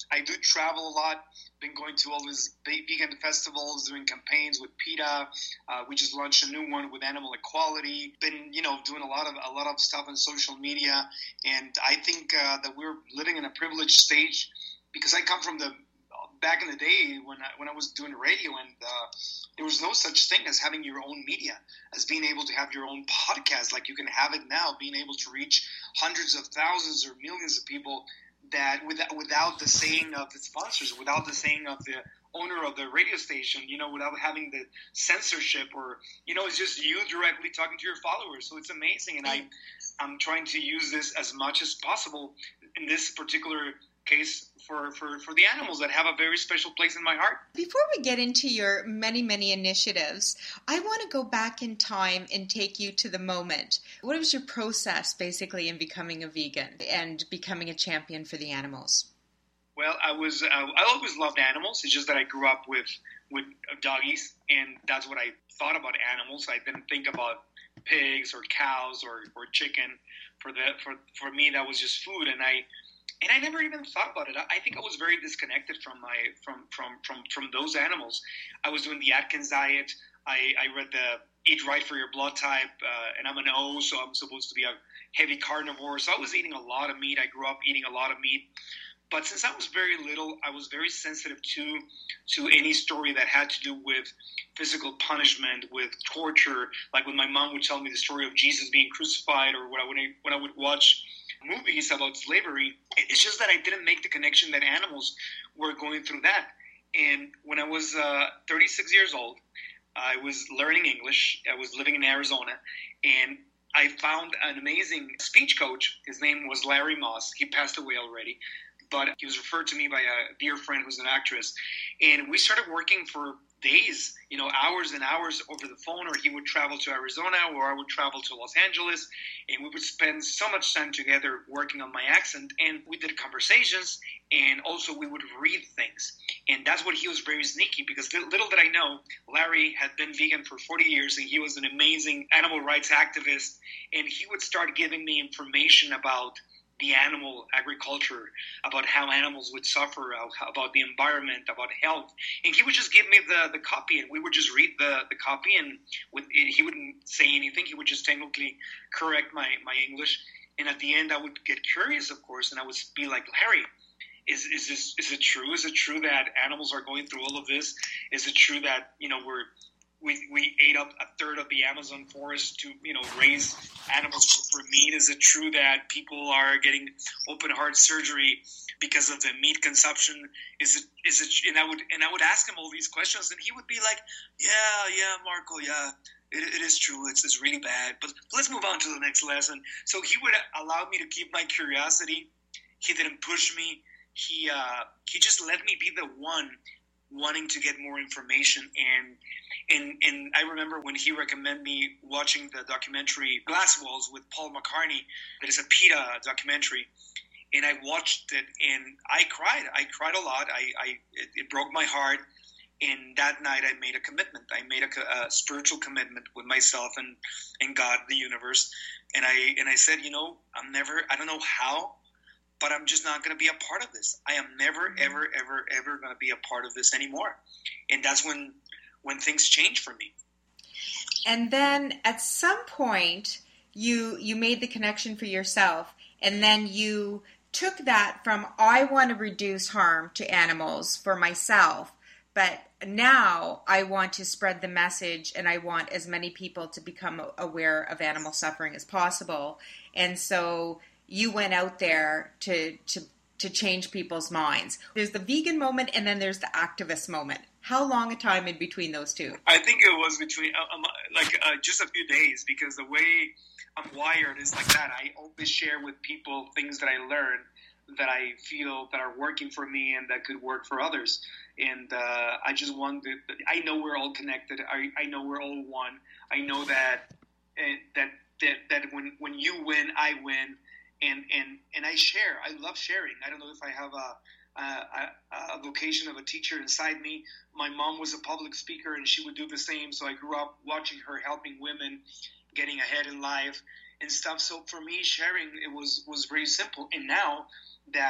I do travel a lot. Been going to all these vegan festivals, doing campaigns with PETA. Uh, we just launched a new one with Animal Equality. Been, you know, doing a lot of a lot of stuff on social media, and I think uh, that we're living in a privileged stage because I come from the back in the day when I, when I was doing radio, and uh, there was no such thing as having your own media, as being able to have your own podcast like you can have it now, being able to reach hundreds of thousands or millions of people that without, without the saying of the sponsors, without the saying of the owner of the radio station, you know, without having the censorship, or, you know, it's just you directly talking to your followers. So it's amazing. And I, I'm trying to use this as much as possible in this particular case for, for, for the animals that have a very special place in my heart. Before we get into your many, many initiatives, I want to go back in time and take you to the moment. What was your process basically in becoming a vegan and becoming a champion for the animals? Well, I was uh, I always loved animals. It's just that I grew up with, with doggies, and that's what I thought about animals. I didn't think about pigs or cows or, or chicken. For the for for me, that was just food, and I And I never even thought about it. I think I was very disconnected from my from from from, from those animals. I was doing the Atkins diet. I, I read the Eat Right for Your Blood Type, uh, and I'm an O, so I'm supposed to be a heavy carnivore. So I was eating a lot of meat. I grew up eating a lot of meat. But since I was very little, I was very sensitive to to any story that had to do with physical punishment, with torture. Like when my mom would tell me the story of Jesus being crucified, or when I, when I, when I would watch movies about slavery, it's just that I didn't make the connection that animals were going through that. And when I was uh, thirty-six years old, I was learning English. I was living in Arizona, and I found an amazing speech coach. His name was Larry Moss. He passed away already, but he was referred to me by a dear friend who's an actress. And we started working for days, you know, hours and hours over the phone, or he would travel to Arizona, or I would travel to Los Angeles, and we would spend so much time together working on my accent, and we did conversations, and also we would read things. And that's what he was very sneaky, because little did I know, Larry had been vegan for forty years, and he was an amazing animal rights activist, and he would start giving me information about the animal agriculture, about how animals would suffer, about the environment, about health. And he would just give me the, the copy, and we would just read the, the copy, and with it, he wouldn't say anything. He would just technically correct my, my English. And at the end, I would get curious, of course, and I would be like, Larry, is is this is it true? Is it true that animals are going through all of this? Is it true that, you know, we're We we ate up a third of the Amazon forest to, you know, raise animals for meat? Is it true that people are getting open heart surgery because of the meat consumption? Is it is it? And I would and I would ask him all these questions, and he would be like, "Yeah, yeah, Marco, yeah, it, it is true. It's it's really bad. But let's move on to the next lesson." So he would allow me to keep my curiosity. He didn't push me. He uh, he just let me be the one wanting to get more information. And and and I remember when he recommended me watching the documentary Glass Walls with Paul McCartney, that is a PETA documentary, and I watched it, and I cried. I cried a lot. I, I it, it broke my heart. And that night I made a commitment. I made a, a spiritual commitment with myself and, and God, the universe. And I and I said, you know, I'm never, I don't know how, but I'm just not going to be a part of this. I am never, ever, ever, ever going to be a part of this anymore. And that's when when things change for me. And then at some point, you you made the connection for yourself, and then you took that from, I want to reduce harm to animals for myself, but now I want to spread the message, and I want as many people to become aware of animal suffering as possible. And so you went out there to to to change people's minds. There's the vegan moment, and then there's the activist moment. How long a time in between those two? I think it was between um, like uh, just a few days, because the way I'm wired is like that. I always share with people things that I learned that I feel that are working for me and that could work for others. And uh, I just want to, I know we're all connected. I, I know we're all one. I know that uh, that that that when when you win, I win. And, and, and I share. I love sharing. I don't know if I have a, a, a vocation of a teacher inside me. My mom was a public speaker, and she would do the same. So I grew up watching her helping women, getting ahead in life and stuff. So for me, sharing, it was, was very simple. And now that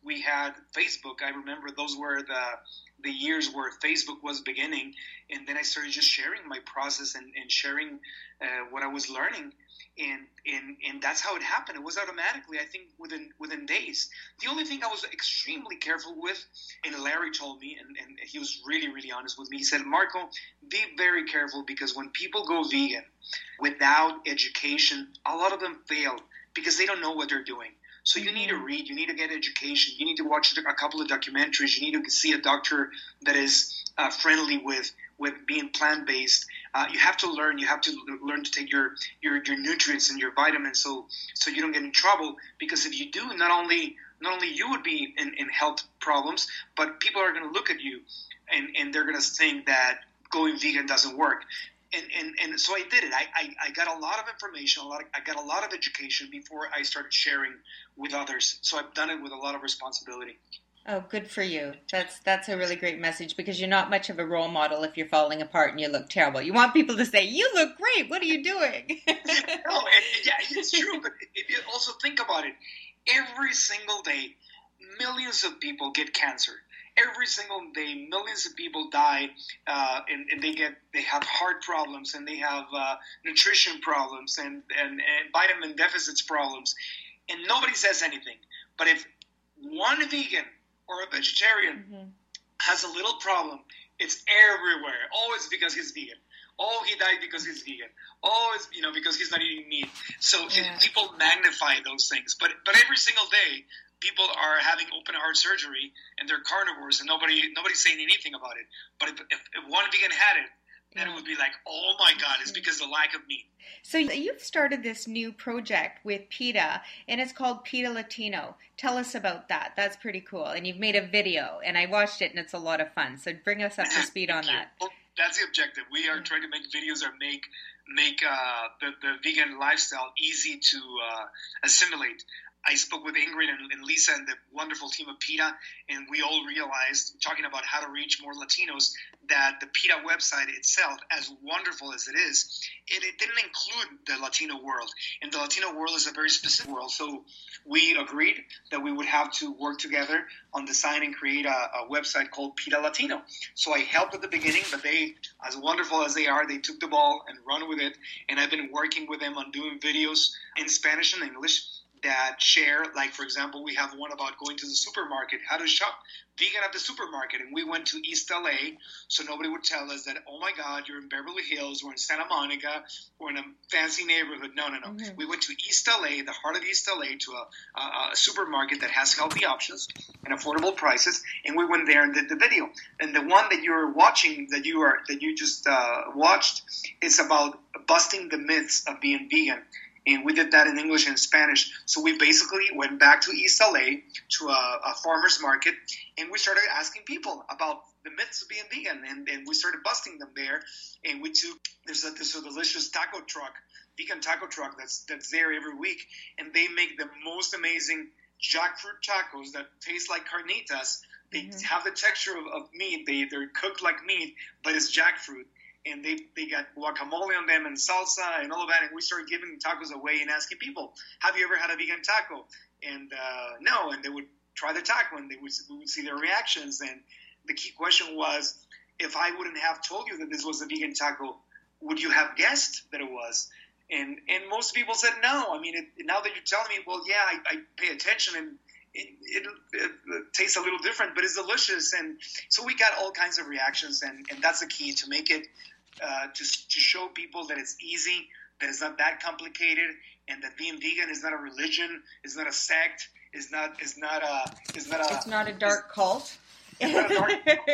we had Facebook. I remember those were the the years where Facebook was beginning, and then I started just sharing my process and, and sharing uh, what I was learning, and, and and that's how it happened. It was automatically, I think, within within days. The only thing I was extremely careful with, and Larry told me, and, and he was really, really honest with me, he said, Marco, be very careful, because when people go vegan without education, a lot of them fail because they don't know what they're doing. So you need to read, you need to get education, you need to watch a couple of documentaries, you need to see a doctor that is uh, friendly with, with being plant-based. Uh, you have to learn, you have to learn to take your, your, your nutrients and your vitamins so so you don't get in trouble, because if you do, not only not only you would be in, in health problems, but people are going to look at you and, and they're going to think that going vegan doesn't work. And, and and so I did it. I, I, I got a lot of information, a lot of, I got a lot of education before I started sharing with others. So I've done it with a lot of responsibility. Oh, good for you. That's that's a really great message, because you're not much of a role model if you're falling apart and you look terrible. You want people to say, you look great, what are you doing? No, and, yeah, it's true, but if you also think about it, every single day, millions of people get cancer. Every single day, millions of people die, uh, and, and they get they have heart problems, and they have uh, nutrition problems, and, and, and vitamin deficits problems, and nobody says anything. But if one vegan or a vegetarian mm-hmm. has a little problem, it's everywhere. Oh, it's because he's vegan. Oh, he died because he's vegan. Oh, it's, you know, because he's not eating meat. So yeah. it, people magnify those things. But but every single day, people are having open heart surgery and they're carnivores, and nobody nobody's saying anything about it. But if, if, if one vegan had it, then it would be like, oh my God, it's because of the lack of meat. So you've started this new project with PETA, and it's called PETA Latino. Tell us about that. That's pretty cool. And you've made a video, and I watched it, and it's a lot of fun. So bring us up to speed on that. Well, that's the objective. We are trying to make videos that make make uh, the, the vegan lifestyle easy to uh, assimilate. I spoke with Ingrid and, and Lisa and the wonderful team of PETA, and we all realized, talking about how to reach more Latinos, that the PETA website itself, as wonderful as it is, it, it didn't include the Latino world. And the Latino world is a very specific world. So we agreed that we would have to work together on design and create a, a website called PETA Latino. So I helped at the beginning, but they, as wonderful as they are, they took the ball and run with it. And I've been working with them on doing videos in Spanish and English that share, like, for example, we have one about going to the supermarket, how to shop vegan at the supermarket. And we went to East L A, so nobody would tell us that, oh my God, you're in Beverly Hills, we're in Santa Monica, we're in a fancy neighborhood. No, no, no. Mm-hmm. We went to East L A, the heart of East L A, to a, a, a supermarket that has healthy options and affordable prices. And we went there and did the video. And the one that you're watching, that you are, that you just uh, watched, is about busting the myths of being vegan. And we did that in English and Spanish. So we basically went back to East L A to a, a farmer's market, and we started asking people about the myths of being vegan. And, and we started busting them there. And we took, there's a, there's a delicious taco truck, vegan taco truck that's that's there every week. And they make the most amazing jackfruit tacos that taste like carnitas. They mm-hmm. have the texture of, of meat. They, they're cooked like meat, but it's jackfruit. And they, they got guacamole on them and salsa and all of that. And we started giving tacos away and asking people, have you ever had a vegan taco? And uh, no, and they would try the taco and they would, we would see their reactions. And the key question was, if I wouldn't have told you that this was a vegan taco, would you have guessed that it was? And and most people said no. I mean, it, now that you're telling me, well, yeah, I, I pay attention and it, it, it, it tastes a little different, but it's delicious. And so we got all kinds of reactions, and, and that's the key, to make it Uh, to, to show people that it's easy, that it's not that complicated, and that being vegan is not a religion, is not a sect, is not is not a is not a it's not a dark cult. It's not a dark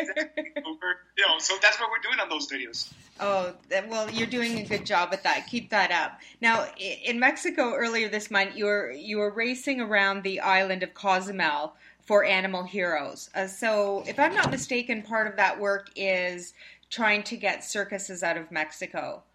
cult. You know, so that's what we're doing on those videos. Oh, well, you're doing a good job at that. Keep that up. Now, in Mexico earlier this month, you were you were racing around the island of Cozumel for Animal Heroes. Uh, so, if I'm not mistaken, part of that work is trying to get circuses out of Mexico,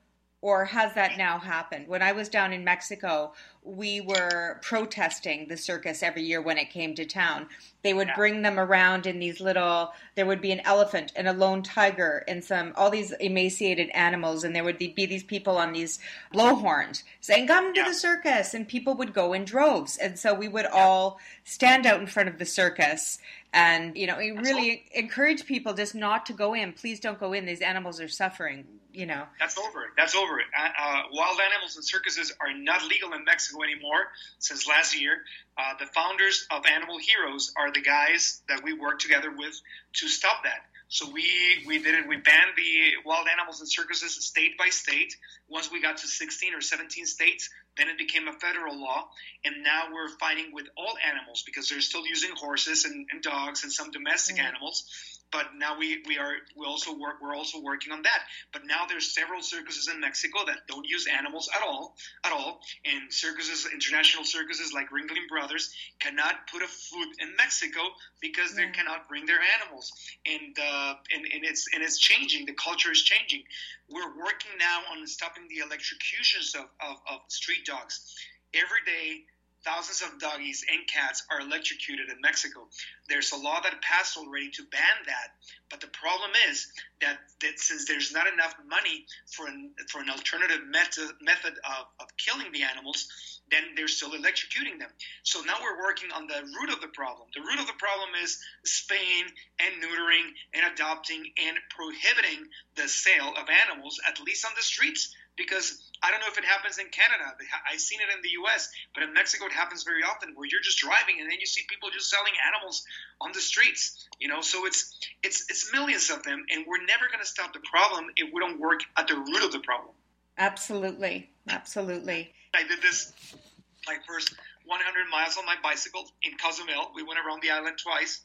Or has that now happened? When I was down in Mexico, we were protesting the circus every year when it came to town. They would yeah. bring them around in these little, there would be an elephant and a lone tiger and some, all these emaciated animals. And there would be, be these people on these blowhorns saying, come to yeah. the circus. And people would go in droves. And so we would yeah. all stand out in front of the circus and, you know, we really encourage people just not to go in. Please don't go in. These animals are suffering, you know. That's over. That's over. Uh, uh, wild animals and circuses are not legal in Mexico anymore since last year. Uh, the founders of Animal Heroes are the guys that we work together with to stop that. So we, we did it. We banned the wild animals and circuses state by state. Once we got to sixteen or seventeen states, then it became a federal law. And now we're fighting with all animals because they're still using horses and, and dogs and some domestic mm-hmm. animals. But now we, we are we also work we're also working on that. But now there's several circuses in Mexico that don't use animals at all at all. And circuses, international circuses like Ringling Brothers, cannot put a foot in Mexico because yeah. they cannot bring their animals. And uh, and and it's and it's changing. The culture is changing. We're working now on stopping the electrocutions of, of, of street dogs. Every day, thousands of doggies and cats are electrocuted in Mexico. There's a law that passed already to ban that, but the problem is that, that since there's not enough money for an, for an alternative method, method of, of killing the animals, then they're still electrocuting them. So now we're working on the root of the problem. The root of the problem is spaying and neutering and adopting and prohibiting the sale of animals, at least on the streets. Because I don't know if it happens in Canada. I've seen it in the U S, but in Mexico it happens very often where you're just driving and then you see people just selling animals on the streets. You know, so it's it's it's millions of them, and we're never going to stop the problem if we don't work at the root of the problem. Absolutely, absolutely. I did this my first one hundred miles on my bicycle in Cozumel. We went around the island twice.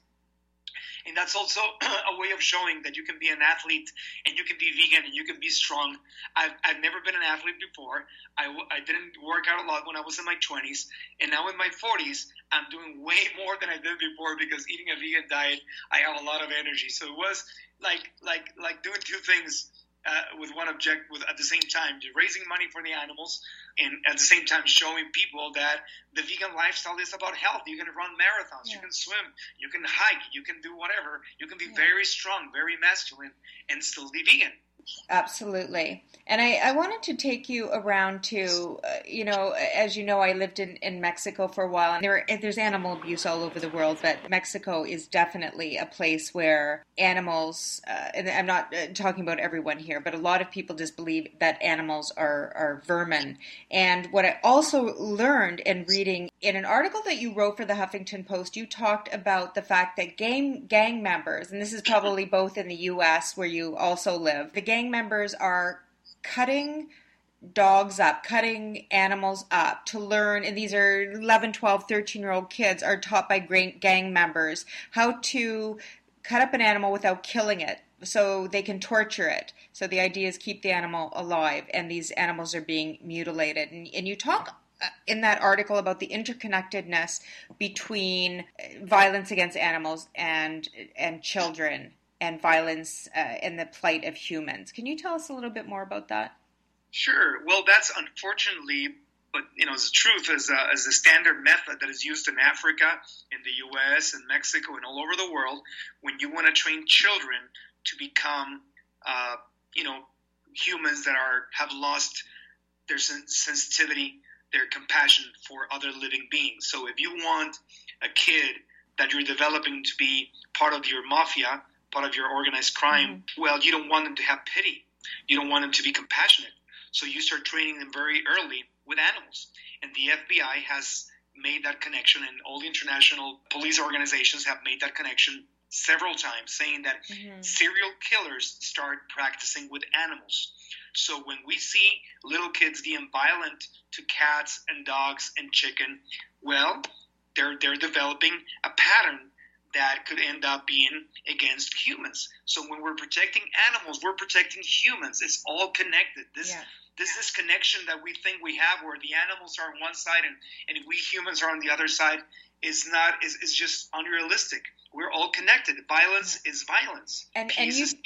And that's also a way of showing that you can be an athlete and you can be vegan and you can be strong. I've, I've never been an athlete before. I, I didn't work out a lot when I was in my twenties. And now in my forties, I'm doing way more than I did before because eating a vegan diet, I have a lot of energy. So it was like like like doing two things uh, with one object with at the same time, raising money for the animals and at the same time showing people that the vegan lifestyle is about health. You can run marathons, yeah. you can swim, you can hike, you can do whatever. You can be yeah. very strong, very masculine, and still be vegan. Absolutely. And I, I wanted to take you around to, uh, you know, as you know, I lived in, in Mexico for a while, and there there's animal abuse all over the world, but Mexico is definitely a place where animals, uh, and I'm not uh, talking about everyone here, but a lot of people just believe that animals are, are vermin. And what I also learned in reading, in an article that you wrote for the Huffington Post, you talked about the fact that gang, gang members, and this is probably both in the U S where you also live, the gang members are cutting dogs up, cutting animals up to learn, and these are eleven, twelve, thirteen-year-old kids are taught by gang members how to cut up an animal without killing it so they can torture it. So the idea is keep the animal alive, and these animals are being mutilated. And, and you talk in that article about the interconnectedness between violence against animals and and children and violence uh, and the plight of humans. Can you tell us a little bit more about that? Sure. Well, that's unfortunately, but you know, the truth is, uh, is the standard method that is used in Africa, in the U S, in Mexico, and all over the world. When you want to train children to become, uh, you know, humans that are have lost their sen- sensitivity, their compassion for other living beings. So if you want a kid that you're developing to be part of your mafia, part of your organized crime, mm-hmm. well, you don't want them to have pity. You don't want them to be compassionate. So you start training them very early with animals. And the F B I has made that connection, and all the international police organizations have made that connection several times, saying that mm-hmm. serial killers start practicing with animals. So when we see little kids being violent to cats and dogs and chicken, well, they're they're developing a pattern that could end up being against humans. So when we're protecting animals, we're protecting humans. It's all connected. This yeah. this this connection that we think we have, where the animals are on one side and, and we humans are on the other side, is not is, is just unrealistic. We're all connected. Violence is violence. And Peace and you is peace.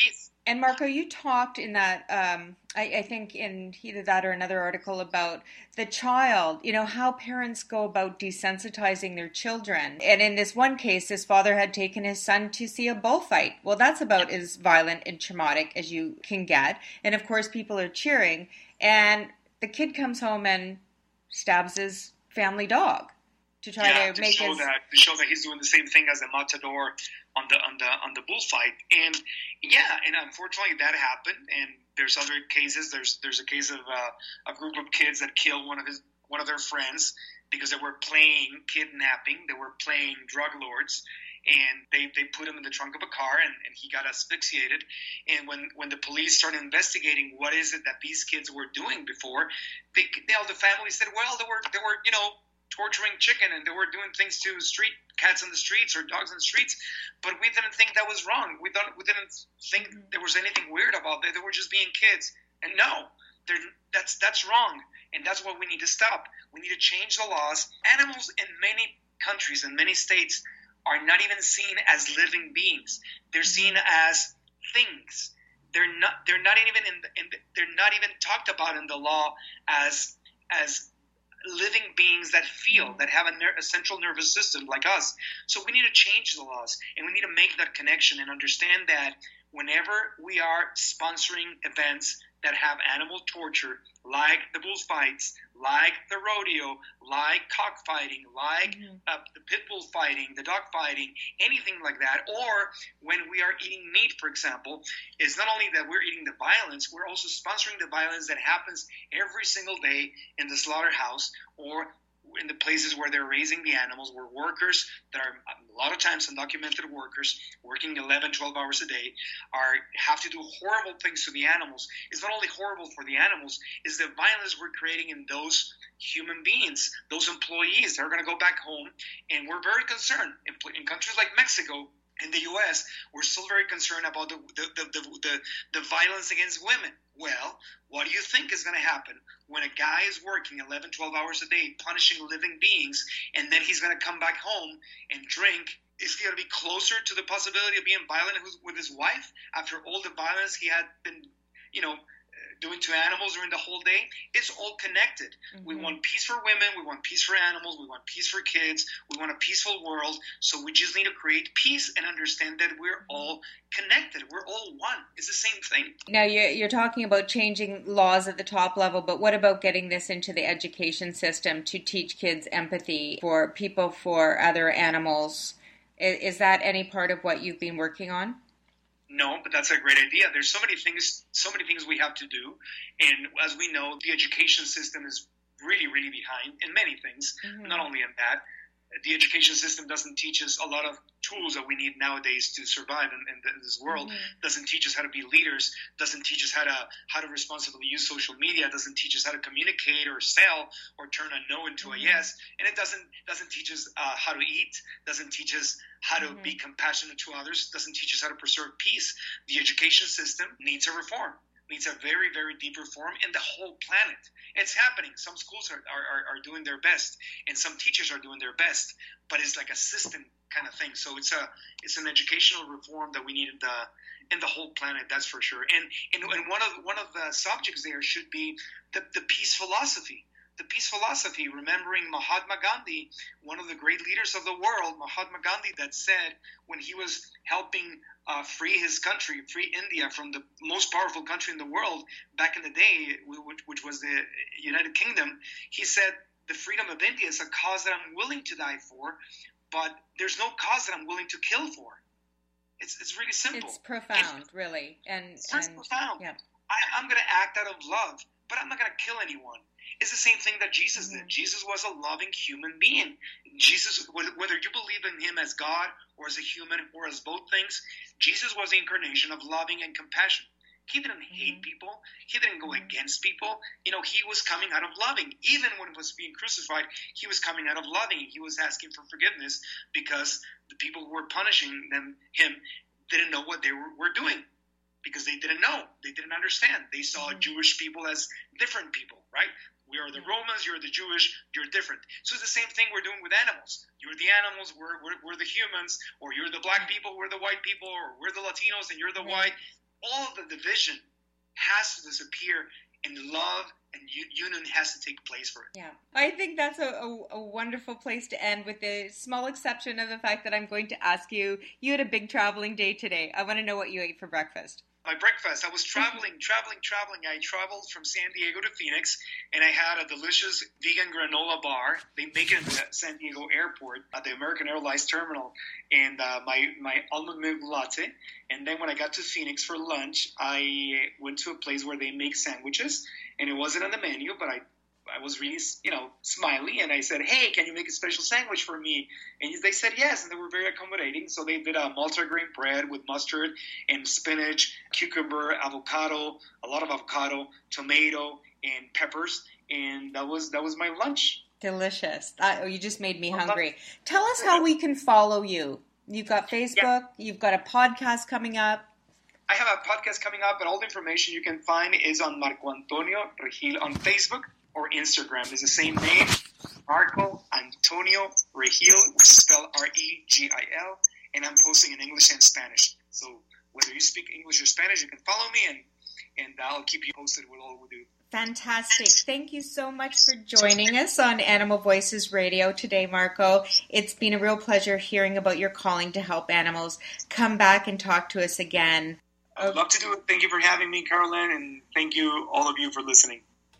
And Marco, you talked in that, um, I, I think in either that or another article about the child, you know, how parents go about desensitizing their children. And in this one case, this father had taken his son to see a bullfight. Well, that's about as violent and traumatic as you can get. And of course, people are cheering. And the kid comes home and stabs his family dog to try yeah, to, to make show his... that to show that he's doing the same thing as a matador on the on the on the bullfight. And yeah, and unfortunately that happened. And there's other cases. There's there's a case of uh, a group of kids that killed one of his one of their friends because they were playing kidnapping. They were playing drug lords. And they, they put him in the trunk of a car, and, and he got asphyxiated. And when, when the police started investigating what is it that these kids were doing before, they, you know, the family said, well, they were they were you know torturing chicken, and they were doing things to street cats in the streets or dogs in the streets. But we didn't think that was wrong. We don't we didn't think there was anything weird about that. They were just being kids. And no, they're, that's that's wrong, and that's what we need to stop. We need to change the laws. Animals in many countries, in many states, are not even seen as living beings. They're seen as things. They're not. They're not even in. The, in the, they're not even talked about in the law as as living beings that feel, that have a, ner- a central nervous system like us. So we need to change the laws, and we need to make that connection and understand that whenever we are sponsoring events that have animal torture, like the bullfights, like the rodeo, like cockfighting, like mm-hmm. uh, the pit bull fighting, the dog fighting, anything like that, or when we are eating meat, for example, it's not only that we're eating the violence, we're also sponsoring the violence that happens every single day in the slaughterhouse or in the places where they're raising the animals, where workers that are a lot of times undocumented workers working eleven, twelve hours a day are have to do horrible things to the animals. It's not only horrible for the animals, it's the violence we're creating in those human beings, those employees that are going to go back home. And we're very concerned in, in countries like Mexico, in the U S, we're still very concerned about the the, the, the, the the violence against women. Well, what do you think is going to happen when a guy is working eleven, twelve hours a day punishing living beings, and then he's going to come back home and drink? Is he going to be closer to the possibility of being violent with his wife after all the violence he had been, you know, doing to animals during the whole day? It's all connected. Mm-hmm. We want peace for women. We want peace for animals. We want peace for kids. We want a peaceful world. So we just need to create peace and understand that we're all connected. We're all one. It's the same thing. Now, you're, you're talking about changing laws at the top level, but what about getting this into the education system to teach kids empathy for people, for other animals? Is, is that any part of what you've been working on? No, but that's a great idea. There's so many things, so many things we have to do. And as we know, the education system is really, really behind in many things, mm-hmm. not only in that. The education system doesn't teach us a lot of tools that we need nowadays to survive in, in this world. Mm-hmm. Doesn't teach us how to be leaders. Doesn't teach us how to how to responsibly use social media. Doesn't teach us how to communicate or sell or turn a no into mm-hmm. a yes. And it doesn't doesn't teach us uh, how to eat. Doesn't teach us how to mm-hmm. be compassionate to others. Doesn't teach us how to preserve peace. The education system needs a reform. Needs a very, very deep reform in the whole planet. It's happening. Some schools are, are, are doing their best, and some teachers are doing their best, but it's like a system kind of thing. So it's a it's an educational reform that we need in the in the whole planet. That's for sure. And and, and one of one of the subjects there should be the, the peace philosophy. The peace philosophy, remembering Mahatma Gandhi, one of the great leaders of the world, Mahatma Gandhi, that said when he was helping uh, free his country, free India from the most powerful country in the world back in the day, which, which was the United Kingdom, he said, the freedom of India is a cause that I'm willing to die for, but there's no cause that I'm willing to kill for. It's it's really simple. It's profound, it's, really. And, it's and, profound. Yeah. I, I'm going to act out of love, but I'm not going to kill anyone. It's the same thing that Jesus mm-hmm. did. Jesus was a loving human being. Jesus, whether you believe in him as God or as a human or as both things, Jesus was the incarnation of loving and compassion. He didn't hate mm-hmm. people. He didn't go mm-hmm. against people. You know, he was coming out of loving. Even when he was being crucified, he was coming out of loving. He was asking for forgiveness because the people who were punishing them, him didn't know what they were, were doing. Because they didn't know. They didn't understand. They saw mm-hmm. Jewish people as different people, right? We are the Romans, you're the Jewish, you're different. So it's the same thing we're doing with animals. You're the animals, we're, we're, we're the humans, or you're the black people, we're the white people, or we're the Latinos and you're the white. all of the division has to disappear, and love and union has to take place for it. Yeah, I think that's a, a, a wonderful place to end, with the small exception of the fact that I'm going to ask you, you had a big traveling day today. I want to know what you ate for breakfast. My breakfast, I was traveling, traveling, traveling. I traveled from San Diego to Phoenix, and I had a delicious vegan granola bar. They make it in the San Diego airport at the American Airlines terminal, and uh, my, my almond milk latte. And then when I got to Phoenix for lunch, I went to a place where they make sandwiches, and it wasn't on the menu, but I I was really, you know, smiley, and I said, hey, can you make a special sandwich for me? And they said yes, and they were very accommodating. So they did a multigrain bread with mustard and spinach, cucumber, avocado, a lot of avocado, tomato, and peppers, and that was that was my lunch. Delicious. Uh, you just made me hungry. Tell us how we can follow you. You've got Facebook, yeah. You've got a podcast coming up. I have a podcast coming up, but all the information you can find is on Marco Antonio Regil on Facebook or Instagram. It's the same name, Marco Antonio Regil, which is spelled R E G I L, and I'm posting in English and Spanish. So whether you speak English or Spanish, you can follow me, and, and I'll keep you posted with all we do. Fantastic. Thank you so much for joining us on Animal Voices Radio today, Marco. It's been a real pleasure hearing about your calling to help animals. Come back and talk to us again. I'd love to do it. Thank you for having me, Caroline, and thank you, all of you, for listening.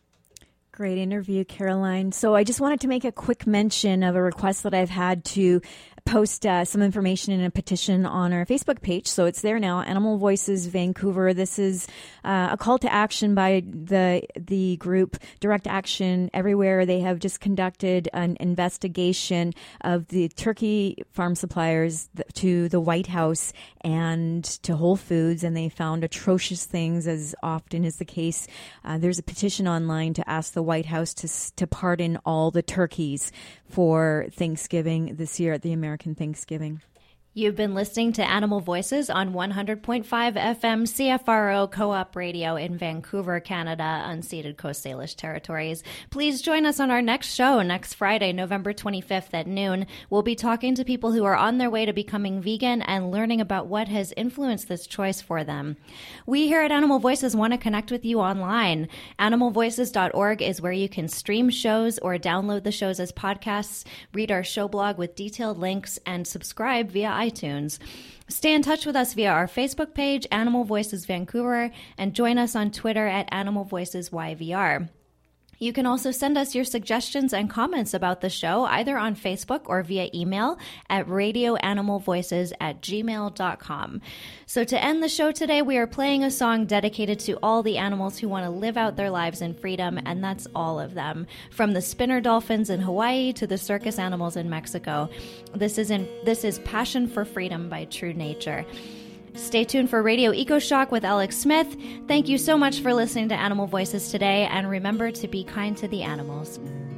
Great interview, Caroline. So I just wanted to make a quick mention of a request that I've had to post uh, some information in a petition on our Facebook page. So it's there now, Animal Voices Vancouver. This is uh, a call to action by the the group Direct Action Everywhere. They have just conducted an investigation of the turkey farm suppliers to the White House and to Whole Foods, and they found atrocious things, as often is the case. Uh, there's a petition online to ask the White House to to pardon all the turkeys for Thanksgiving this year at the American Thanksgiving. You've been listening to Animal Voices on one hundred point five F M C F R O Co-op Radio in Vancouver, Canada, unceded Coast Salish territories. Please join us on our next show next Friday, November twenty-fifth at noon. We'll be talking to people who are on their way to becoming vegan and learning about what has influenced this choice for them. We here at Animal Voices want to connect with you online. animal voices dot org is where you can stream shows or download the shows as podcasts, read our show blog with detailed links, and subscribe via iTunes. Stay in touch with us via our Facebook page, Animal Voices Vancouver, and join us on Twitter at Animal Voices Y V R. You can also send us your suggestions and comments about the show either on Facebook or via email at radioanimalvoices at gmail dot com. So to end the show today, we are playing a song dedicated to all the animals who want to live out their lives in freedom, and that's all of them, from the spinner dolphins in Hawaii to the circus animals in Mexico. This is in this is Passion for Freedom by True Nature. Stay tuned for Radio Eco Shock with Alex Smith. Thank you so much for listening to Animal Voices today, and remember to be kind to the animals.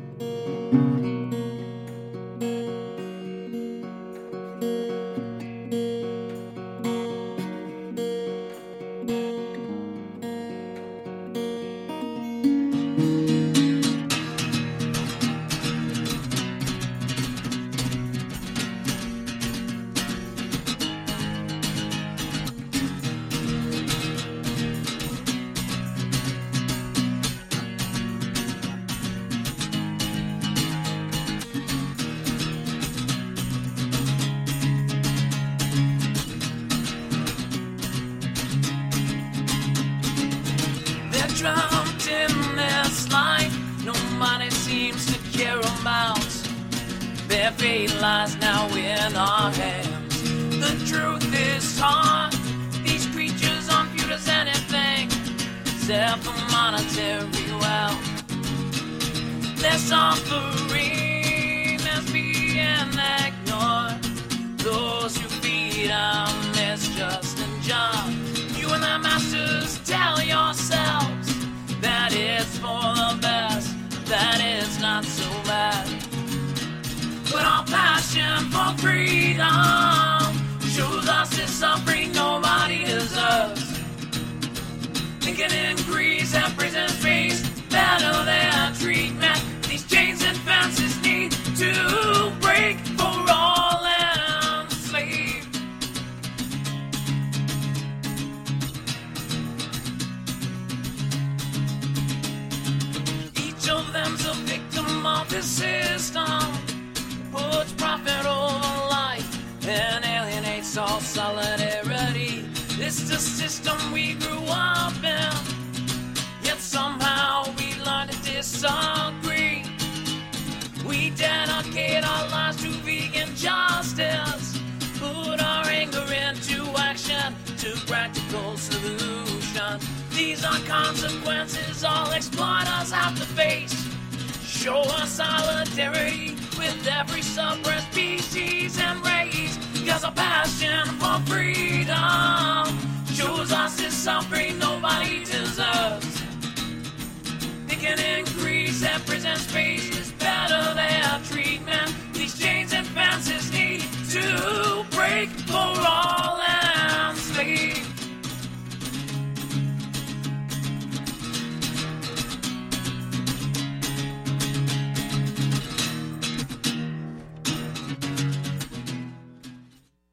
Drowned in this life, nobody seems to care about. Their fate lies now in our hands. The truth is taught. These creatures aren't viewed as anything except for monetary wealth. Their suffering is being ignored. Those who feed them is just a job. You and the masters tell yourselves that it's for the best, that it's not so bad. But our passion for freedom shows us this suffering nobody deserves. Thinking increase at prison face, better their treatment. These chains and fences need to break for all enslaved. becomes a victim of the system, puts profit over life and alienates all solidarity. It's the system we grew up in, yet somehow we learn to disagree. We dedicate our lives to vegan justice, put our anger into action, to practical solutions. These are consequences all exploiters have to face. Show us solidarity with every suppressed species and race, because our passion for freedom shows us this suffering nobody deserves. It can increase and present